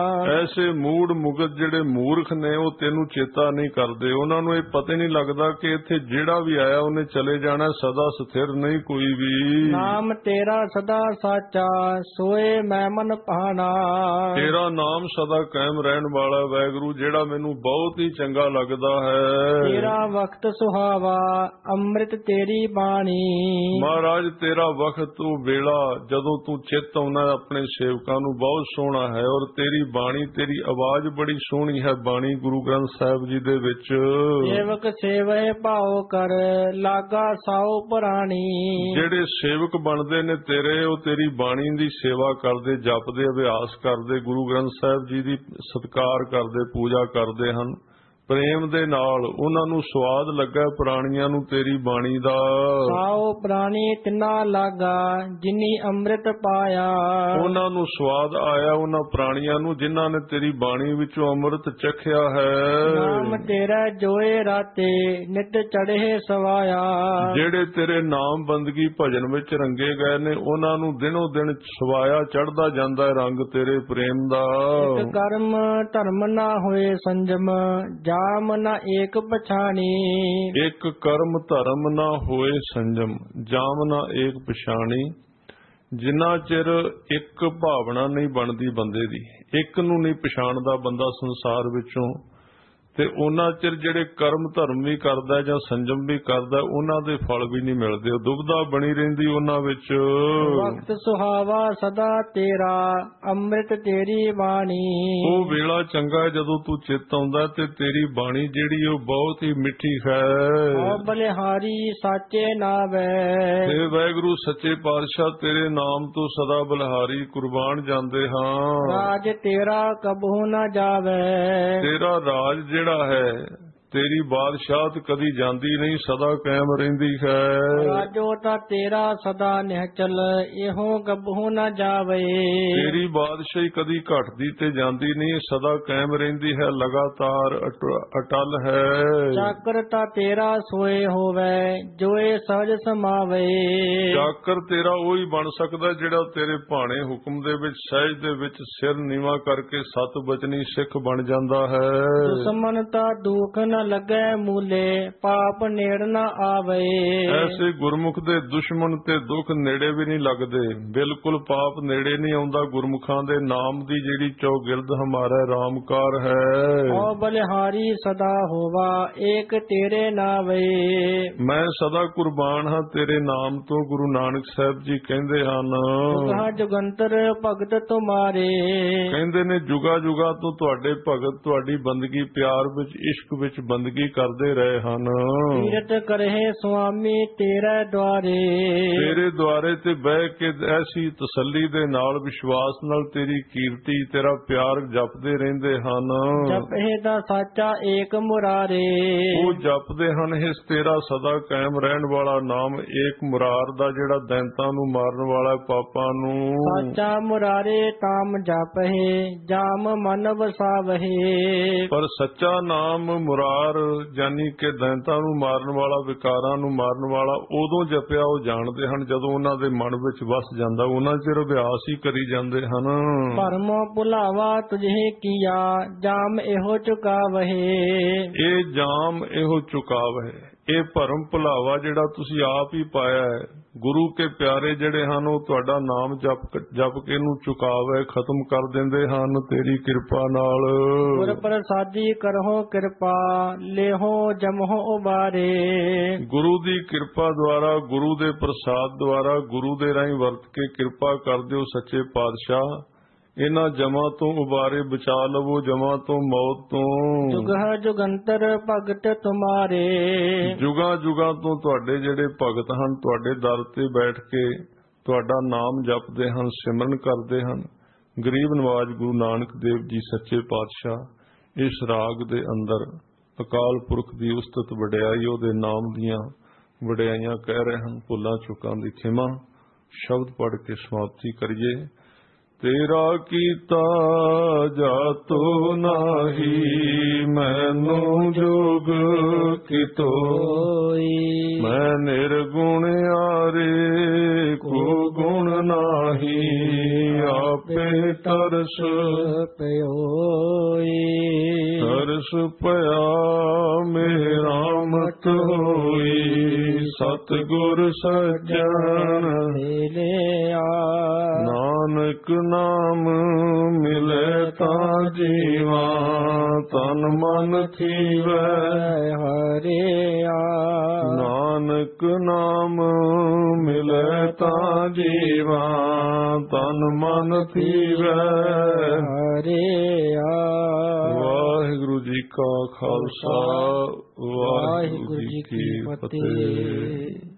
ਐਸੇ ਮੂੜ ਮੁਗਧ ਜਿਹੜੇ ਮੂਰਖ ਨੇ ਉਹ ਤੈਨੂੰ ਚੇਤਾ ਨਹੀਂ ਕਰਦੇ, ਉਹਨਾਂ ਨੂੰ ਇਹ ਪਤਾ ਨਹੀਂ ਲੱਗਦਾ ਕਿ ਇੱਥੇ ਜਿਹੜਾ ਵੀ ਆਇਆ ਉਹਨੇ ਚਲੇ ਜਾਣਾ, ਸਦਾ ਸਥਿਰ ਨਹੀਂ ਕੋਈ ਵੀ। ਨਾਮ ਤੇਰਾ ਸਦਾ ਸਾਚਾ ਸੋਏ ਮੈਂ ਮਨ ਭਾਣਾ। ਤੇਰਾ ਨਾਮ ਸਦਾ ਕਾਇਮ ਰਹਿਣ ਵਾਲਾ ਵਾਹਿਗੁਰੂ, ਜਿਹੜਾ ਮੈਨੂੰ ਬਹੁਤ ਹੀ ਚੰਗਾ ਲੱਗਦਾ ਹੈ। ਤੇਰਾ ਵਕਤ ਸੁਹਾਵਾ ਅੰਮ੍ਰਿਤ ਤੇਰੀ ਬਾਣੀ। ਮਹਾਰਾਜ ਤੇਰਾ ਵਕਤ ਉਹ ਵੇਲਾ ਜਦੋਂ ਤੂੰ ਚਿੱਤ ਆਉਣਾ ਆਪਣੇ ਸੇਵਕਾਂ ਨੂੰ ਬਹੁਤ ਸੋਹਣਾ ਹੈ, ਔਰ ਤੇਰੀ ਬਾਣੀ, ਤੇਰੀ ਆਵਾਜ਼ ਬੜੀ ਸੋਹਣੀ ਹੈ ਬਾਣੀ ਗੁਰੂ ਗ੍ਰੰਥ ਸਾਹਿਬ ਜੀ ਦੇ ਵਿੱਚ। ਸੇਵਕ ਸੇਵੇ ਭਾਉ ਕਰ ਲਾਗਾ ਸਾਉ ਪੁਰਾਣੀ। ਜਿਹੜੇ ਸੇਵਕ ਬਣਦੇ ਨੇ ਤੇਰੇ, ਉਹ ਤੇਰੀ ਬਾਣੀ ਦੀ ਸੇਵਾ ਕਰਦੇ, ਜਪਦੇ, ਅਭਿਆਸ ਕਰਦੇ, ਗੁਰੂ ਗ੍ਰੰਥ ਸਾਹਿਬ ਜੀ ਦੀ ਸਤਿਕਾਰ ਕਰਦੇ, ਪੂਜਾ ਕਰਦੇ ਹਨ ਪ੍ਰੇਮ ਦੇ ਨਾਲ। ਉਹਨਾਂ ਨੂੰ ਸਵਾਦ ਲੱਗਾ ਪ੍ਰਾਣੀਆਂ ਨੂੰ ਤੇਰੀ ਬਾਣੀ ਦਾ। ਸਾਉ ਪ੍ਰਾਣੀ ਤਿਨਾ ਲਾਗਾ ਜਿਨੀ ਅੰਮ੍ਰਿਤ ਪਾਇਆ। ਉਹਨਾਂ ਨੂੰ ਸਵਾਦ ਆਇਆ ਉਹਨਾਂ ਪ੍ਰਾਣੀਆਂ ਨੂੰ ਜਿਨ੍ਹਾਂ ਨੇ ਤੇਰੀ ਬਾਣੀ ਵਿੱਚੋਂ ਅੰਮ੍ਰਿਤ ਚਖਿਆ ਹੈ। ਨਾਮ ਤੇਰਾ ਜੋਏ ਰਾਤੇ ਨਿਤ ਚੜ੍ਹੇ ਸਵਾਇਆ। ਜਿਹੜੇ ਤੇਰੇ ਨਾਮ ਬੰਦਗੀ ਭਜਨ ਵਿੱਚ ਰੰਗੇ ਗਏ ਨੇ, ਉਹਨਾਂ ਨੂੰ ਦਿਨੋਂ ਦਿਨ ਸਵਾਇਆ ਚੜ੍ਹਦਾ ਜਾਂਦਾ ਹੈ ਰੰਗ ਤੇਰੇ ਪ੍ਰੇਮ ਦਾ। ਇਕ ਕਰਮ ਧਰਮ ਨਾ ਹੋਏ ਸੰਜਮ ਜਾਮ ਨਾ ਏਕ ਪਛਾਣੀ। ਇੱਕ ਕਰਮ ਧਰਮ ਨਾ ਹੋਏ ਸੰਜਮ ਜਾਮ ਨਾ ਏਕ ਪਛਾਣੀ। ਜਿੰਨਾ ਚਿਰ ਇੱਕ ਭਾਵਨਾ ਨਹੀਂ ਬਣਦੀ ਬੰਦੇ ਦੀ, ਇੱਕ ਨੂੰ ਨਹੀਂ ਪਛਾਣਦਾ ਬੰਦਾ ਸੰਸਾਰ ਵਿੱਚੋਂ, ਤੇ ਉਹਨਾਂ ਚਿਰ ਜਿਹੜੇ ਕਰਮ ਧਰਮ ਵੀ ਕਰਦਾ ਜਾਂ ਸੰਜਮ ਵੀ ਕਰਦਾ, ਉਹਨਾਂ ਦੇ ਫਲ ਵੀ ਨਹੀਂ ਮਿਲਦੇ, ਉਹ ਦੁਬਦਾ ਬਣੀ ਰਹਿੰਦੀ ਉਹਨਾਂ ਵਿੱਚ। ਵਕਤ ਸੁਹਾਵਾ ਸਦਾ ਤੇਰਾ ਅੰਮ੍ਰਿਤ ਤੇਰੀ ਬਾਣੀ। ਉਹ ਵੇਲਾ ਚੰਗਾ ਜਦੋਂ ਤੂੰ ਚਿੱਤ ਆਉਂਦਾ ਤੇ ਤੇਰੀ ਬਾਣੀ ਜਿਹੜੀ ਉਹ ਬਹੁਤ ਹੀ ਮਿੱਠੀ ਹੈ। ਓ ਬਲਿਹਾਰੀ ਸਾਚੇ ਨਾਵੇ। ਤੇ ਵਾਹਿਗੁਰੂ ਸੱਚੇ ਪਾਤਸ਼ਾਹ ਤੇਰੇ ਨਾਮ ਤੋਂ ਸਦਾ ਬਲਿਹਾਰੀ ਕੁਰਬਾਨ ਜਾਂਦੇ ਹਾਂ। ਰਾਜ ਤੇਰਾ ਕਬਹੂ ਨਾ ਜਾਵੇ। ਤੇਰਾ ਰਾਜ ਜਿਹੜਾ ਹੈ, ਤੇਰੀ ਬਾਦਸ਼ਾਹਤ ਕਦੀ ਜਾਂਦੀ ਨਹੀਂ, ਸਦਾ ਕਾਇਮ ਰਹਿੰਦੀ ਹੈ। ਰਾਜੋ ਤਾਂ ਤੇਰਾ ਸਦਾ ਨਿਹਚਲ ਇਹੋ ਕਬਹੂ ਨਾ ਜਾਵੇ। ਤੇਰੀ ਬਾਦਸ਼ਾਹੀ ਕਦੀ ਘਟਦੀ ਤੇ ਜਾਂਦੀ ਨਹੀਂ, ਸਦਾ ਕਾਇਮ ਰਹਿੰਦੀ ਹੈ, ਲਗਾਤਾਰ ਅਟਲ ਹੈ। ਚਾਕਰ ਤਾਂ ਤੇਰਾ ਸੋਏ ਹੋਵੇ ਜੋਏ ਸਹਜ ਸਮਾਵੇ। ਚਾਕਰ ਤੇਰਾ ਉਹੀ ਬਣ ਸਕਦਾ ਜਿਹੜਾ ਤੇਰੇ ਭਾਣੇ ਹੁਕਮ ਦੇ ਵਿੱਚ ਸਹਿਜ ਦੇ ਵਿੱਚ ਸਿਰ ਨੀਵਾ ਕਰਕੇ ਸਤ ਬਚਨੀ ਸਿੱਖ ਬਣ ਜਾਂਦਾ ਹੈ। ਦੁਸ਼ਮਨ ਤਾਂ ਦੁੱਖ ਨਾ ਲੱਗੇ ਮੂਲੇ ਪਾਪ ਨੇੜ ਨਾ ਆਵੇ। ਐਸੇ ਗੁਰਮੁਖ ਦੇ ਦੁਸ਼ਮਣ ਤੇ ਦੁੱਖ ਨੇੜੇ ਵੀ ਨਹੀਂ ਲੱਗਦੇ, ਬਿਲਕੁਲ ਪਾਪ ਨੇੜੇ ਨਹੀਂ ਆਉਂਦਾ। ਗੁਰਮੁਖਾਂ ਦੇ ਨਾਮ ਦੀ ਜਿਹੜੀ ਚੌਗਿਰਦ ਹਮਾਰਾ ਰਾਮਕਾਰ ਹੈ। ਓ ਬਲਿਹਾਰੀ ਸਦਾ ਹੋਵਾ ਏਕ ਤੇਰੇ ਨਾਵੇ। ਮੈਂ ਸਦਾ ਕੁਰਬਾਨ ਹਾਂ ਤੇਰੇ ਨਾਮ ਤੋਂ, ਗੁਰੂ ਨਾਨਕ ਸਾਹਿਬ ਜੀ ਕਹਿੰਦੇ ਹਨ। ਜੁਗਾ ਜੁਗੰਤਰ ਭਗਤ ਤੁਮਾਰੇ। ਕਹਿੰਦੇ ਨੇ ਜੁਗਾ ਜੁਗਾ ਤੋਂ ਤੁਹਾਡੇ ਭਗਤ ਤੁਹਾਡੀ ਬੰਦਗੀ ਪਿਆਰ ਵਿੱਚ ਇਸ਼ਕ ਵਿੱਚ ਬੰਦਗੀ ਕਰਦੇ ਰਹੇ ਹਨ। ਕੀਰਤ ਕਰੇ ਸੁਆਮੀ ਤੇਰੇ ਦੁਆਰੇ। ਤੇਰੇ ਦੁਆਰੇ ਤੇ ਬਹਿ ਕੇ ਐਸੀ ਤਸੱਲੀ ਦੇ ਨਾਲ ਵਿਸ਼ਵਾਸ ਨਾਲ ਤੇਰੀ ਕੀਰਤੀ ਤੇਰਾ ਪਿਆਰ ਜਪਦੇ ਰਹਿੰਦੇ ਹਨ। ਜਪੇ ਦਾ ਸਾਚਾ ਏਕ ਮੁਰਾਰੇ। ਉਹ ਜਪਦੇ ਹਨ ਇਸ ਤੇਰਾ ਸਦਾ ਕਾਇਮ ਰਹਿਣ ਵਾਲਾ ਨਾਮ ਏਕ ਮੁਰਾਰ ਦਾ, ਜਿਹੜਾ ਦੈਂਤਾਂ ਨੂੰ ਮਾਰਨ ਵਾਲਾ ਪਾਪਾਂ ਨੂੰ। ਸਾਚਾ ਮੁਰਾਰੇ ਤਾਮ ਜਪੇ ਜਾਮ ਮਨ ਵਸਾਵਹੇ। ਪਰ ਸੱਚਾ ਨਾਮ ਮੁਰਾਰ ਜਾਨੀ ਕਿ ਦੈਂਤਾਂ ਨੂੰ ਮਾਰਨ ਵਾਲਾ, ਵਿਕਾਰਾਂ ਨੂੰ ਮਾਰਨ ਵਾਲਾ ਉਦੋਂ ਜਪਿਆ ਉਹ ਜਾਣਦੇ ਹਨ ਜਦੋਂ ਉਹਨਾਂ ਦੇ ਮਨ ਵਿੱਚ ਵਸ ਜਾਂਦਾ, ਉਹਨਾਂ ਚਿਰ ਅਭਿਆਸ ਹੀ ਕਰੀ ਜਾਂਦੇ ਹਨ। ਭਰਮੋ ਭੁਲਾਵਾ ਤੁਝੇ ਕੀਆ ਜਾਮ ਇਹੋ ਚੁਕਾਵਹੇ। ਇਹ ਜਾਮ ਇਹੋ ਚੁਕਾਵਹੇ, ਇਹ ਭਰਮ ਭੁਲਾਵਾ ਜਿਹੜਾ ਤੁਸੀਂ ਆਪ ਹੀ ਪਾਇਆ ਹੈ। ਗੁਰੂ ਕੇ ਪਿਆਰੇ ਜਿਹੜੇ ਹਨ ਉਹ ਤੁਹਾਡਾ ਨਾਮ ਜਪ ਕੇ ਇਹਨੂੰ ਚੁਕਾਵੇ, ਖਤਮ ਕਰ ਦਿੰਦੇ ਹਨ ਤੇਰੀ ਕਿਰਪਾ ਨਾਲ। ਗੁਰ ਪ੍ਰਸਾਦੀ ਕਰਹੁ ਕਿਰਪਾ ਲੇਹੋ ਜਮਹੁ ਉਬਾਰੇ। ਗੁਰੂ ਦੀ ਕਿਰਪਾ ਦੁਆਰਾ, ਗੁਰੂ ਦੇ ਪ੍ਰਸਾਦ ਦੁਆਰਾ, ਗੁਰੂ ਦੇ ਰਾਹੀਂ ਵਰਤ ਕੇ ਕਿਰਪਾ ਕਰ ਦਿਓ ਸੱਚੇ ਪਾਤਸ਼ਾਹ। ਇਹਨਾਂ ਜਮਾਂ ਤੋਂ ਉਬਾਰੇ ਬਚਾ ਲਵੋ, ਜਮਾਂ ਤੋਂ ਮੌਤ ਤੋਂ। ਜੁਗਾ ਜੁਗੰਤਰ ਭਗਤ ਤੁਮਾਰੇ। ਜੁਗਾ ਜੁਗਾ ਤੋਂ ਤੁਹਾਡੇ ਜਿਹੜੇ ਭਗਤ ਹਨ ਤੁਹਾਡੇ ਦਰ ਤੇ ਬੈਠ ਕੇ ਤੁਹਾਡਾ ਨਾਮ ਜਪਦੇ ਹਨ, ਸਿਮਰਨ ਕਰਦੇ ਹਨ। ਗਰੀਬ ਨਵਾਜ ਗੁਰੂ ਨਾਨਕ ਦੇਵ ਜੀ ਸੱਚੇ ਪਾਤਸ਼ਾਹ ਇਸ ਰਾਗ ਦੇ ਅੰਦਰ ਅਕਾਲ ਪੁਰਖ ਦੀ ਉਸਤਤ ਵਡਿਆਈ, ਉਹਦੇ ਨਾਮ ਦੀਆਂ ਵਡਿਆਈਆਂ ਕਹਿ ਰਹੇ ਹਨ। ਭੁੱਲਾਂ ਚੁੱਕਾਂ ਦੀ ਖਿਮਾ। ਸ਼ਬਦ ਪੜ੍ਹ ਕੇ ਸਮਾਪਤੀ ਕਰੀਏ। ਤੇਰਾ ਕੀਤਾ ਜਾਤੋ ਨਾਹੀ, ਮੈਨੂੰ ਜੋਗ ਕਿਤੋਈ। ਮੈਂ ਨਿਰਗੁਣ ਆਰੇ ਕੋ ਗੁਣ ਨਾਹੀ, ਆਪੇ ਤਰਸ ਪਇਓਈ। ਤਰਸ ਪਿਆ ਮੇਰਾ ਮਤ ਹੋਈ, ਸਤਿਗੁਰ ਸੱਜਣ ਮਿਲਿਆ। ਨਾਨਕ ਨਾਮ ਮਿਲੇ ਤਾਂ ਜੀਵਾ, ਤਨ ਮਨ ਥੀਵੈ ਹਰਿਆ। ਨਾਨਕ ਨਾਮ ਮਿਲੇ ਤਾਂ ਜੀਵਾ, ਤਨ ਮਨ ਥੀਵੈ ਹਰਿਆ। ਵਾਹਿਗੁਰੂ ਜੀ ਕਾ ਖਾਲਸਾ, ਵਾਹਿਗੁਰੂ ਜੀ ਕੀ ਫਤਿਹ।